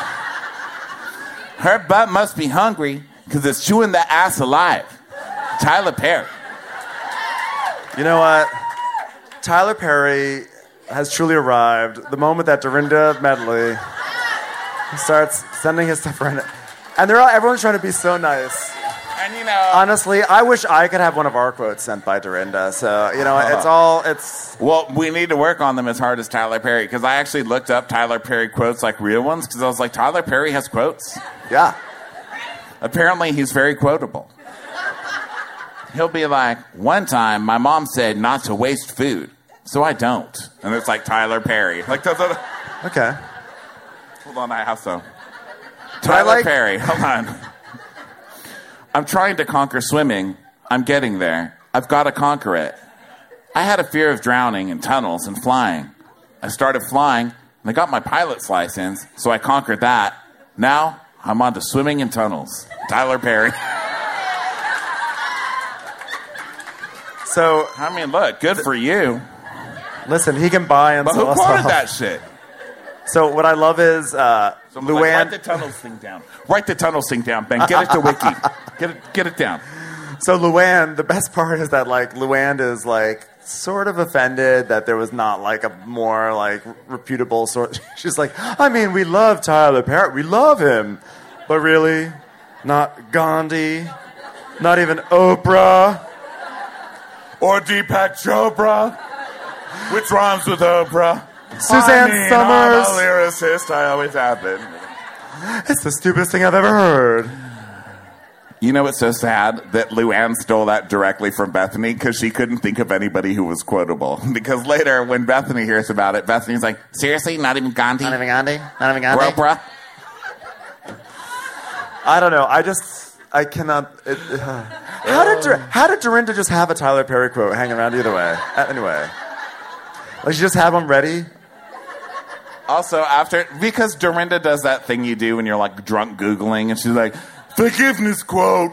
Her butt must be hungry because it's chewing that ass alive. Tyler Perry. You know what? Tyler Perry has truly arrived. The moment that Dorinda Medley starts sending his stuff around, and they're all, everyone's trying to be so nice. And you know, honestly, I wish I could have one of our quotes sent by Dorinda. So you know, it's all it's. Well, we need to work on them as hard as Tyler Perry because I actually looked up Tyler Perry quotes, like real ones, because I was like, Tyler Perry has quotes. Yeah. Apparently, he's very quotable. He'll be like, one time my mom said not to waste food, so I don't. And it's like Tyler Perry. Like, that's a... Okay. Hold on, I have some. Tyler like... Perry, hold on. I'm trying to conquer swimming. I'm getting there. I've got to conquer it. I had a fear of drowning in tunnels and flying. I started flying, and I got my pilot's license, so I conquered that. Now, I'm on to swimming in tunnels. Tyler Perry. So, I mean, look, good for you. Listen, he can buy and but sell who us quoted off. that shit? So what I love is uh, so Luann. Like, write the tunnels thing down. Write the tunnels thing down, Ben. Get it to Wiki. Get it, get it down. So Luann, the best part is that like Luann is like sort of offended that there was not like a more like reputable sort. She's like, I mean, we love Tyler Perry, we love him, but really, not Gandhi, not even Oprah. Or Deepak Chopra, which rhymes with Oprah. Suzanne I mean, Summers. I'm a lyricist, I always have been. It's the stupidest thing I've ever heard. You know what's so sad? That Luann stole that directly from Bethany because she couldn't think of anybody who was quotable. Because later, when Bethany hears about it, Bethany's like, seriously? Not even Gandhi? Not even Gandhi? Not even Gandhi? Or Oprah? I don't know. I just... I cannot... It, uh, how, did Dur- how did Dorinda just have a Tyler Perry quote hanging around either way? Uh, anyway. Like, she just have them ready? Also, after... Because Dorinda does that thing you do when you're, like, drunk Googling, and she's like, forgiveness quote.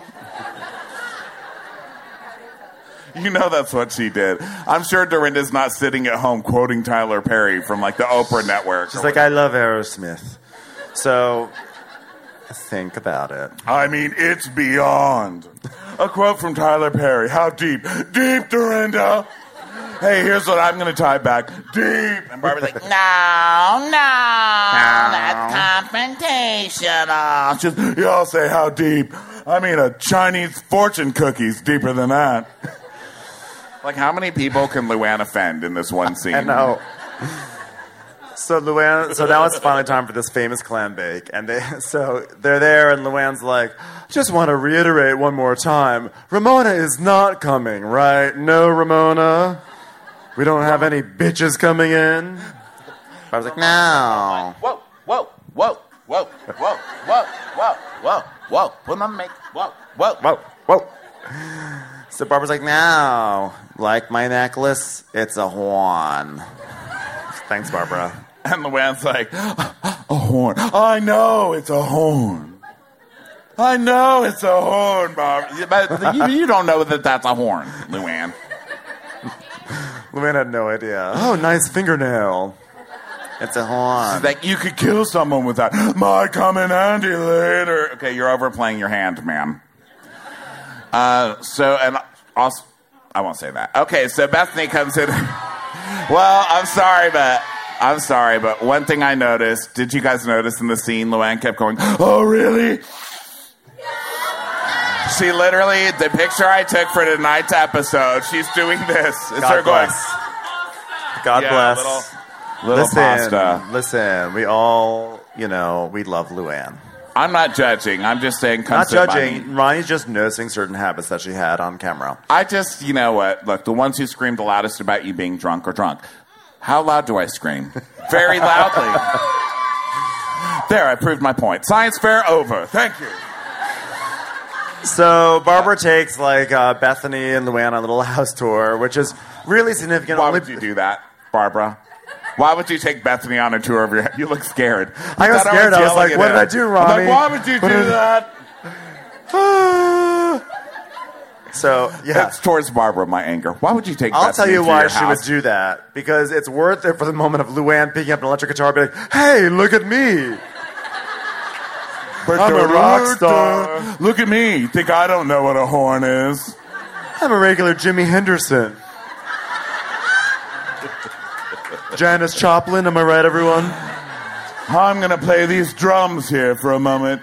You know that's what she did. I'm sure Dorinda's not sitting at home quoting Tyler Perry from, like, the Oprah Network. She's like, I love Aerosmith. So... think about it. I mean, it's beyond. A quote from Tyler Perry. How deep? Deep, Dorinda. Hey, here's what I'm going to tie back. Deep. And Barbara's like, no, no, that's confrontational. Just, y'all say how deep. I mean, a Chinese fortune cookie's deeper than that. Like, how many people can Luann offend in this one scene? I know. So Luann, so now it's finally time for this famous clam bake, and they, so they're there, and Luann's like, just want to reiterate one more time, Ramona is not coming, right? No, Ramona, we don't have any bitches coming in. I was like, no. Whoa, whoa, whoa, whoa, whoa, whoa, whoa, whoa, whoa, put on make, whoa, whoa, whoa, whoa. So Barbara's like, no, like my necklace, it's a Juan. Thanks, Barbara. And Luann's like, a horn. I know it's a horn. I know it's a horn, Barbara. But you, you don't know that that's a horn, Luann. Luann had no idea. Oh, nice fingernail. It's a horn. She's like, you could kill someone with that. Might come in handy later. Okay, you're overplaying your hand, ma'am. Uh, so, and also, I won't say that. Okay, so Bethany comes in. Well, I'm sorry, but... I'm sorry, but one thing I noticed, did you guys notice in the scene, Luann kept going, oh, really? She literally, the picture I took for tonight's episode, she's doing this. It's God her going. bless. God yeah, bless. Little, little listen, pasta. Listen, we all, you know, we love Luann. I'm not judging. I'm just saying, come Not sit by judging. me. Ronnie's just noticing certain habits that she had on camera. I just, you know what? Look, the ones who screamed the loudest about you being drunk are drunk. How loud do I scream? Very loudly. There, I proved my point. Science fair over. Thank you. So Barbara takes like uh, Bethany and Luann on a little house tour, which is really significant. Why only would you do that, Barbara? Why would you take Bethany on a tour of your head? You look scared. I got scared. I was like, what did I do, Ronnie? I'm like, why would you What do did- that? So, yeah. It's towards Barbara, my anger. Why would you take I'll Bethany tell you to why your she house? would do that. Because it's worth it for the moment of Luann picking up an electric guitar and be like, hey, look at me. I'm a rock star. Look at me. You think I don't know what a horn is? I'm a regular Jimi Henderson. Janis Joplin, am I right, everyone? I'm going to play these drums here for a moment.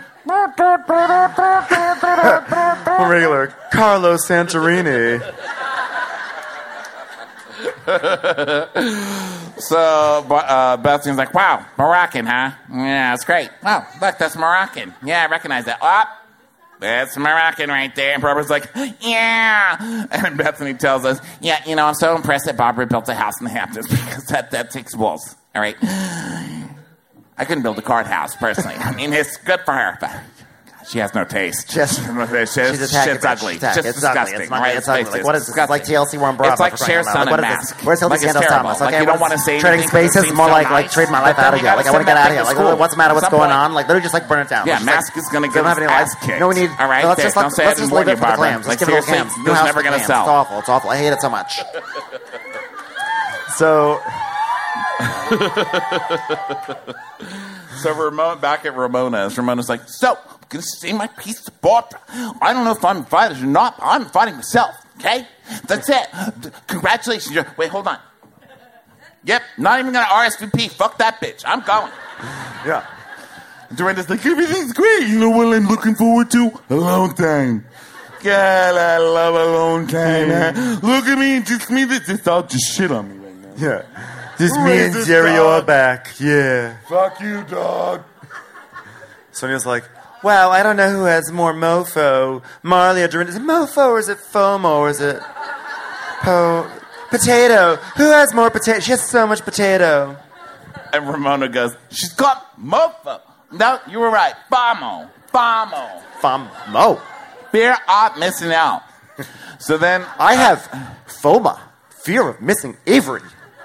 A regular Carlos Santorini. So uh, Bethany's like, wow, Moroccan, huh? Yeah, it's great. Oh, look, that's Moroccan. Yeah, I recognize that. Oh, that's Moroccan right there. And Barbara's like, yeah. And Bethany tells us, yeah, you know, I'm so impressed that Barbara built a house in the Hamptons because that, that takes balls. All right. I couldn't build a card house, personally. I mean, it's good for her, but she has no taste. Just, she's, she's attacked. shit's ugly. It's, just it's disgusting. ugly. It's not. Right? It's ugly. It's Like, what is this? It's like T L C Warren Bravo. It's like for Cher, crying out Son, loud. and Like, what is Mask. this? Where's Hildy Like, it's Scandal terrible. Thomas? Like, Okay, you don't what's- want to say Trading anything 'cause it Spaces is seems more so like like nice, trade my but life then out of you here. gotta Like I want to send get that out of kid here. to Like school. what's the matter? What's At some going point. on? Like literally just like burn it down. Yeah, Just, like, Mask is going to we give don't us have any life. ass kicked. No, we need. All right, let's there, just don't let's, say let's I just didn't warn leave it you, for the Barbara. clams. Let's Like, give it to the seriously, clams. it New was house never for the gonna clams. sell. It's awful. It's awful. I hate it so much. So, so Ramona, back at Ramona's, Ramona's like, so, I'm going to say my piece to Barbara. I don't know if I'm invited or not, but I'm inviting myself, okay? That's it. Congratulations. You're, wait, hold on. Yep, not even going to R S V P. Fuck that bitch. I'm going. Yeah. Dorinda's like, everything's great. You know what I'm looking forward to? Alone time. God, I love alone time. Man. Look at me, just me. This, this all just shit on me right now. Yeah. Just Who me is and this Jerry dog? are back. Yeah. Fuck you, dog. Sonia's like, wow, I don't know who has more mofo. Marley or Dorinda. Is it mofo or is it FOMO or is it po- potato? Who has more potato? She has so much potato. And Ramona goes, she's got mofo. No, you were right. Famo. Famo. FOMO. Fear of missing out. So then... I have FOMA. Fear of missing Avery.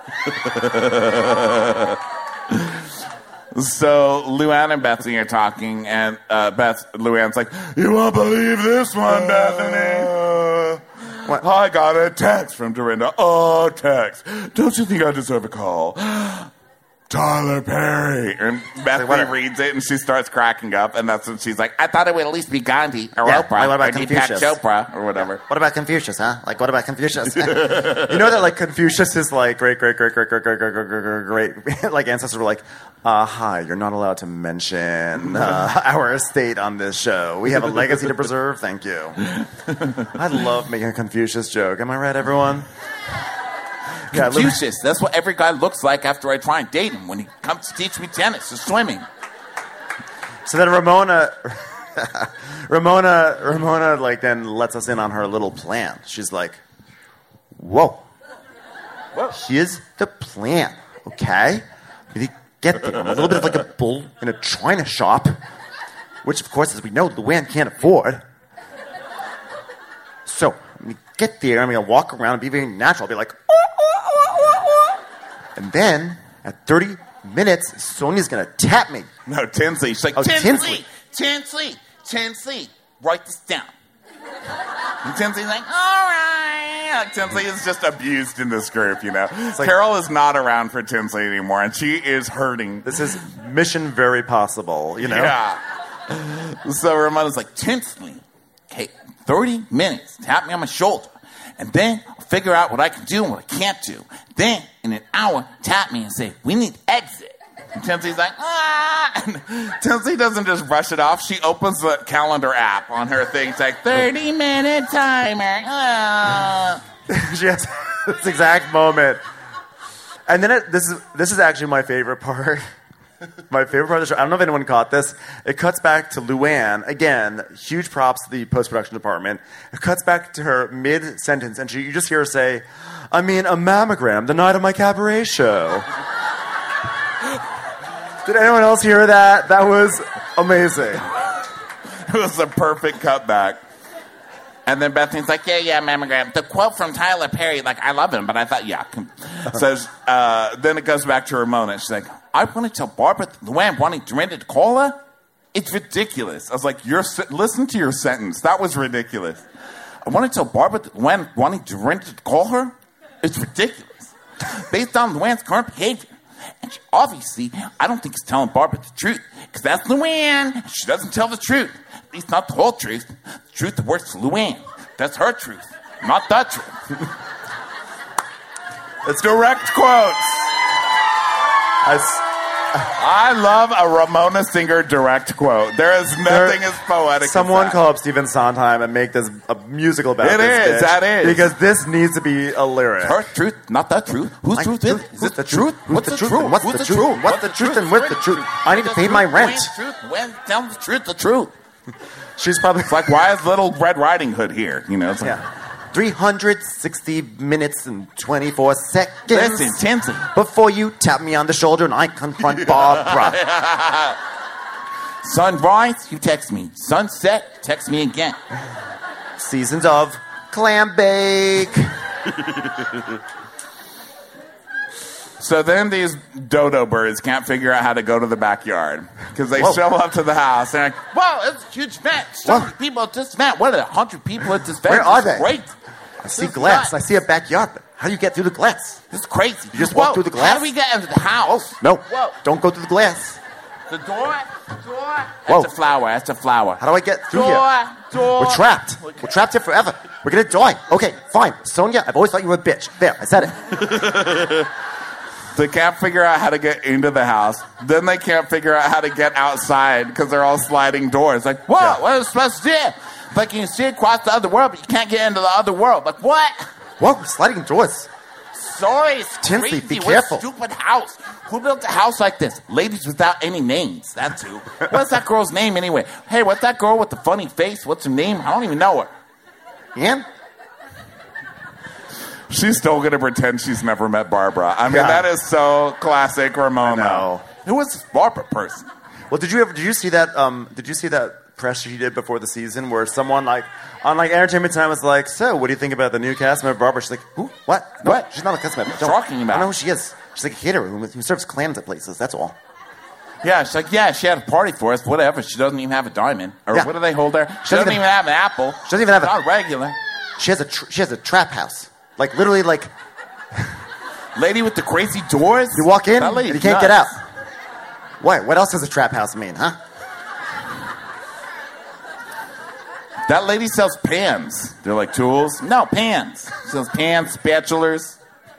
So Luann and Bethany are talking, and uh, Beth, Luann's like, you won't believe this one, Bethany. What? I got a text from Dorinda. Oh, text. Don't you think I deserve a call? Tyler Perry. And Bethany what? reads it, and she starts cracking up, and that's when she's like, I thought it would at least be Gandhi or Yeah, Oprah like, what about or Deepak Confucius? Chopra or whatever. What about Confucius, huh? Like, what about Confucius? You know that like Confucius is like great, great, great, great, great, great, great, great, great, great, great. Like ancestors were like, uh, hi, you're not allowed to mention uh, our estate on this show. We have a legacy to preserve. Thank you. I love making a Confucius joke. Am I right, everyone? Yeah, Lu- Confucius. That's what every guy looks like after I try and date him when he comes to teach me tennis or swimming. So then Ramona, Ramona, Ramona, like then lets us in on her little plan. She's like, "Whoa, Whoa. here's the plan, okay? We get there. I'm a little bit of like a bull in a china shop, which of course, as we know, Luann can't afford. So when we get there, I'm gonna walk around and be very natural. I'll be like, and then at thirty minutes, Sonia's gonna tap me. No, Tinsley. She's like, Oh, Tinsley, Tinsley. Tinsley, Tinsley, write this down. And Tinsley's like, all right. Like, Tinsley is just abused in this group, you know. Like, Carol is not around for Tinsley anymore, and she is hurting. This is mission very possible, you know? Yeah. So Ramona's like, Tinsley, okay, thirty minutes, tap me on my shoulder. And then I'll figure out what I can do and what I can't do. Then, in an hour, tap me and say, we need to exit. And Tinsley's like, ah! And Tinsley doesn't just brush it off. She opens the calendar app on her thing. It's like, thirty-minute timer. Ah. She has this exact moment. And then it, this is this is actually my favorite part. My favorite part of the show. I don't know if anyone caught this. It cuts back to Luann. Again, huge props to the post-production department. It cuts back to her mid-sentence, and she, you just hear her say, I mean, a mammogram the night of my cabaret show. Did anyone else hear that? That was amazing. It was a perfect cutback. And then Bethany's like, yeah, yeah, mammogram. The quote from Tyler Perry, like, I love him, but I thought, yeah. So uh, then it goes back to Ramona. She's like, I want to tell Barbara that Luann wanting Dorinda to call her? It's ridiculous. I was like, You're, listen to your sentence. That was ridiculous. I want to tell Barbara that Luann wanting Dorinda to call her? It's ridiculous. Based on Luann's current behavior. And she, obviously, I don't think is telling Barbara the truth. Because that's Luann. She doesn't tell the truth. At least not the whole truth. The truth that works for Luann. That's her truth. Not the truth. It's direct quotes. I, I love a Ramona Singer direct quote. There is nothing There, as poetic Someone as that. call up Stephen Sondheim and make this a musical about It this is, bitch, that is. Because this needs to be a lyric. Her truth, not the truth. Whose truth is it? Is it the truth? Who's What's the the truth? truth? And what's Who's the the truth? truth? What's the truth and what's the truth? I need to pay my rent. Truth, when, tell the truth, the truth. She's probably It's like, why is Little Red Riding Hood here? You know, it's like, yeah. three hundred sixty minutes and twenty-four seconds. Listen, Tinsley. Before you tap me on the shoulder and I confront Barbara. Sunrise, you text me. Sunset, text me again. Seasons of clam bake. So then these dodo birds can't figure out how to go to the backyard because they Whoa. show up to the house and they're like, Whoa, it's a huge event. So many people at this event. What are there? one hundred people at this event? Where are This is they? Great. I see glass. I see a backyard. How do you get through the glass? This is crazy. You just walk Whoa, through the glass? How do we get into the house? No, Whoa. don't go through the glass. The door? The door? Whoa. That's a flower. That's a flower. How do I get through Door, here? door. We're trapped. We're trapped here forever. We're gonna die. Okay, fine. Sonia, I've always thought you were a bitch. There, I said it. They can't figure out how to get into the house. Then they can't figure out how to get outside because they're all sliding doors. Like, Whoa, yeah. what are we supposed to do? Like, you can see across the other world, but you can't get into the other world. Like, what? Whoa, we're sliding doors. Sorry, it's Tinsley, crazy. be What a careful. stupid house. Who built a house like this? Ladies without any names. That's who. What's that girl's name anyway? Hey, what's that girl with the funny face? What's her name? I don't even know her. Ann? She's still going to pretend she's never met Barbara. I mean, Yeah. that is so classic Ramona. I know. Who is this Barbara person? Well, did you ever? Did you see that? Um, did you see that press she did before the season, where someone like on like Entertainment Time was like, "So, what do you think about the new cast member Barbara?" She's like, "Who? What? No, What? She's not a cast member. What are you talking about? I don't know who she is. She's like a caterer who, who serves clams at places. That's all." Yeah, she's like, yeah, she had a party for us, whatever. She doesn't even have a diamond. Or Yeah. what do they hold there? She doesn't doesn't even- even have an apple. She doesn't even have a- Not regular. She has a tr- she has a trap house, like literally like Lady with the crazy doors? you walk in That and lady's you can't get out. nuts. What? What else does a trap house mean, huh? That lady sells pans. They're like tools. No, pans. She sells pans, spatulas.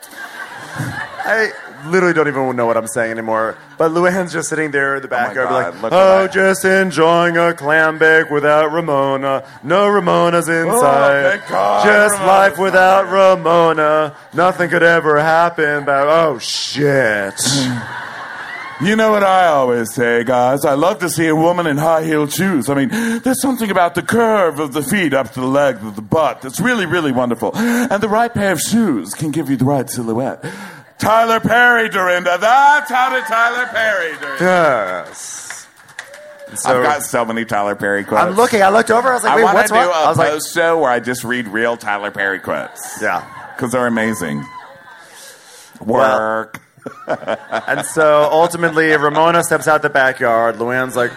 I literally don't even know what I'm saying anymore. But Luann's just sitting there in the backyard, God, like, look "Oh, at that. just enjoying a clam bake without Ramona. No Ramona's inside. thank God just Ramona's life without Ramona. Nothing could ever happen." But oh shit! You know what I always say, guys? I love to see a woman in high-heeled shoes. I mean, there's something about the curve of the feet up to the leg of the butt that's really, really wonderful. And the right pair of shoes can give you the right silhouette. Tyler Perry, Dorinda. That's how to Tyler Perry, Dorinda. Yes. So I've got so many Tyler Perry quotes. I'm looking. I looked over. I was like, I "Wait, want what's to do what?" I a was like, post show where I just read real Tyler Perry quotes. "Yeah." Because they're amazing. Work. And so ultimately, Ramona steps out the backyard. Luann's like,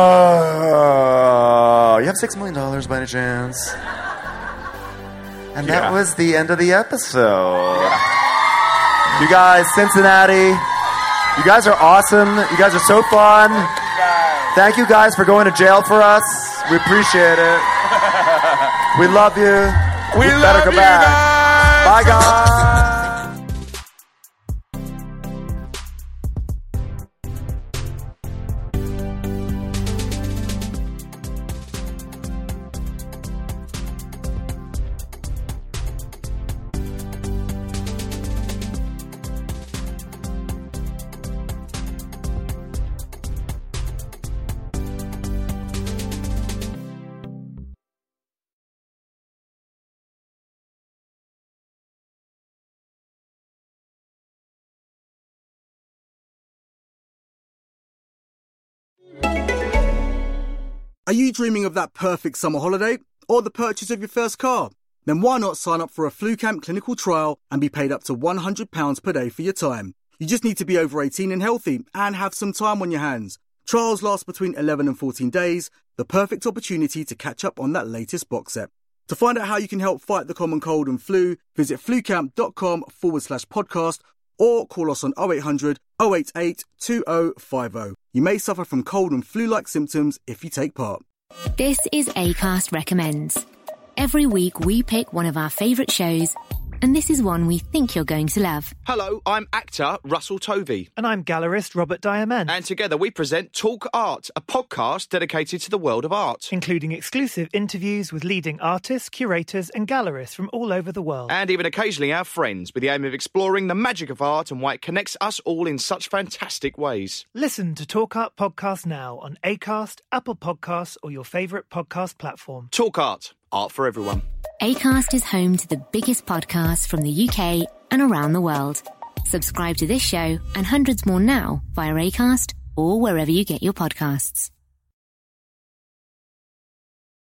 oh, you have six million dollars by any chance? And that Yeah. was the end of the episode. You guys, Cincinnati, you guys are awesome. You guys are so fun. Thank you guys for going to jail for us. We appreciate it. We love you. We better love come you back. guys. Bye, guys. Are you dreaming of that perfect summer holiday or the purchase of your first car? Then why not sign up for a FluCamp clinical trial and be paid up to one hundred pounds per day for your time? You just need to be over eighteen and healthy and have some time on your hands. Trials last between eleven and fourteen days, the perfect opportunity to catch up on that latest box set. To find out how you can help fight the common cold and flu, visit flucamp.com forward slash podcast or call us on oh eight hundred, oh eight eight, two oh five oh. You may suffer from cold and flu-like symptoms if you take part. This is Acast Recommends. Every week we pick one of our favourite shows, and this is one we think you're going to love. Hello, I'm actor Russell Tovey. And I'm gallerist Robert Diamond. And together we present Talk Art, a podcast dedicated to the world of art. Including exclusive interviews with leading artists, curators and gallerists from all over the world. And even occasionally our friends, with the aim of exploring the magic of art and why it connects us all in such fantastic ways. Listen to Talk Art Podcast now on Acast, Apple Podcasts or your favourite podcast platform. Talk Art, art for everyone. Acast is home to the biggest podcasts from the U K and around the world. Subscribe to this show and hundreds more now via Acast or wherever you get your podcasts.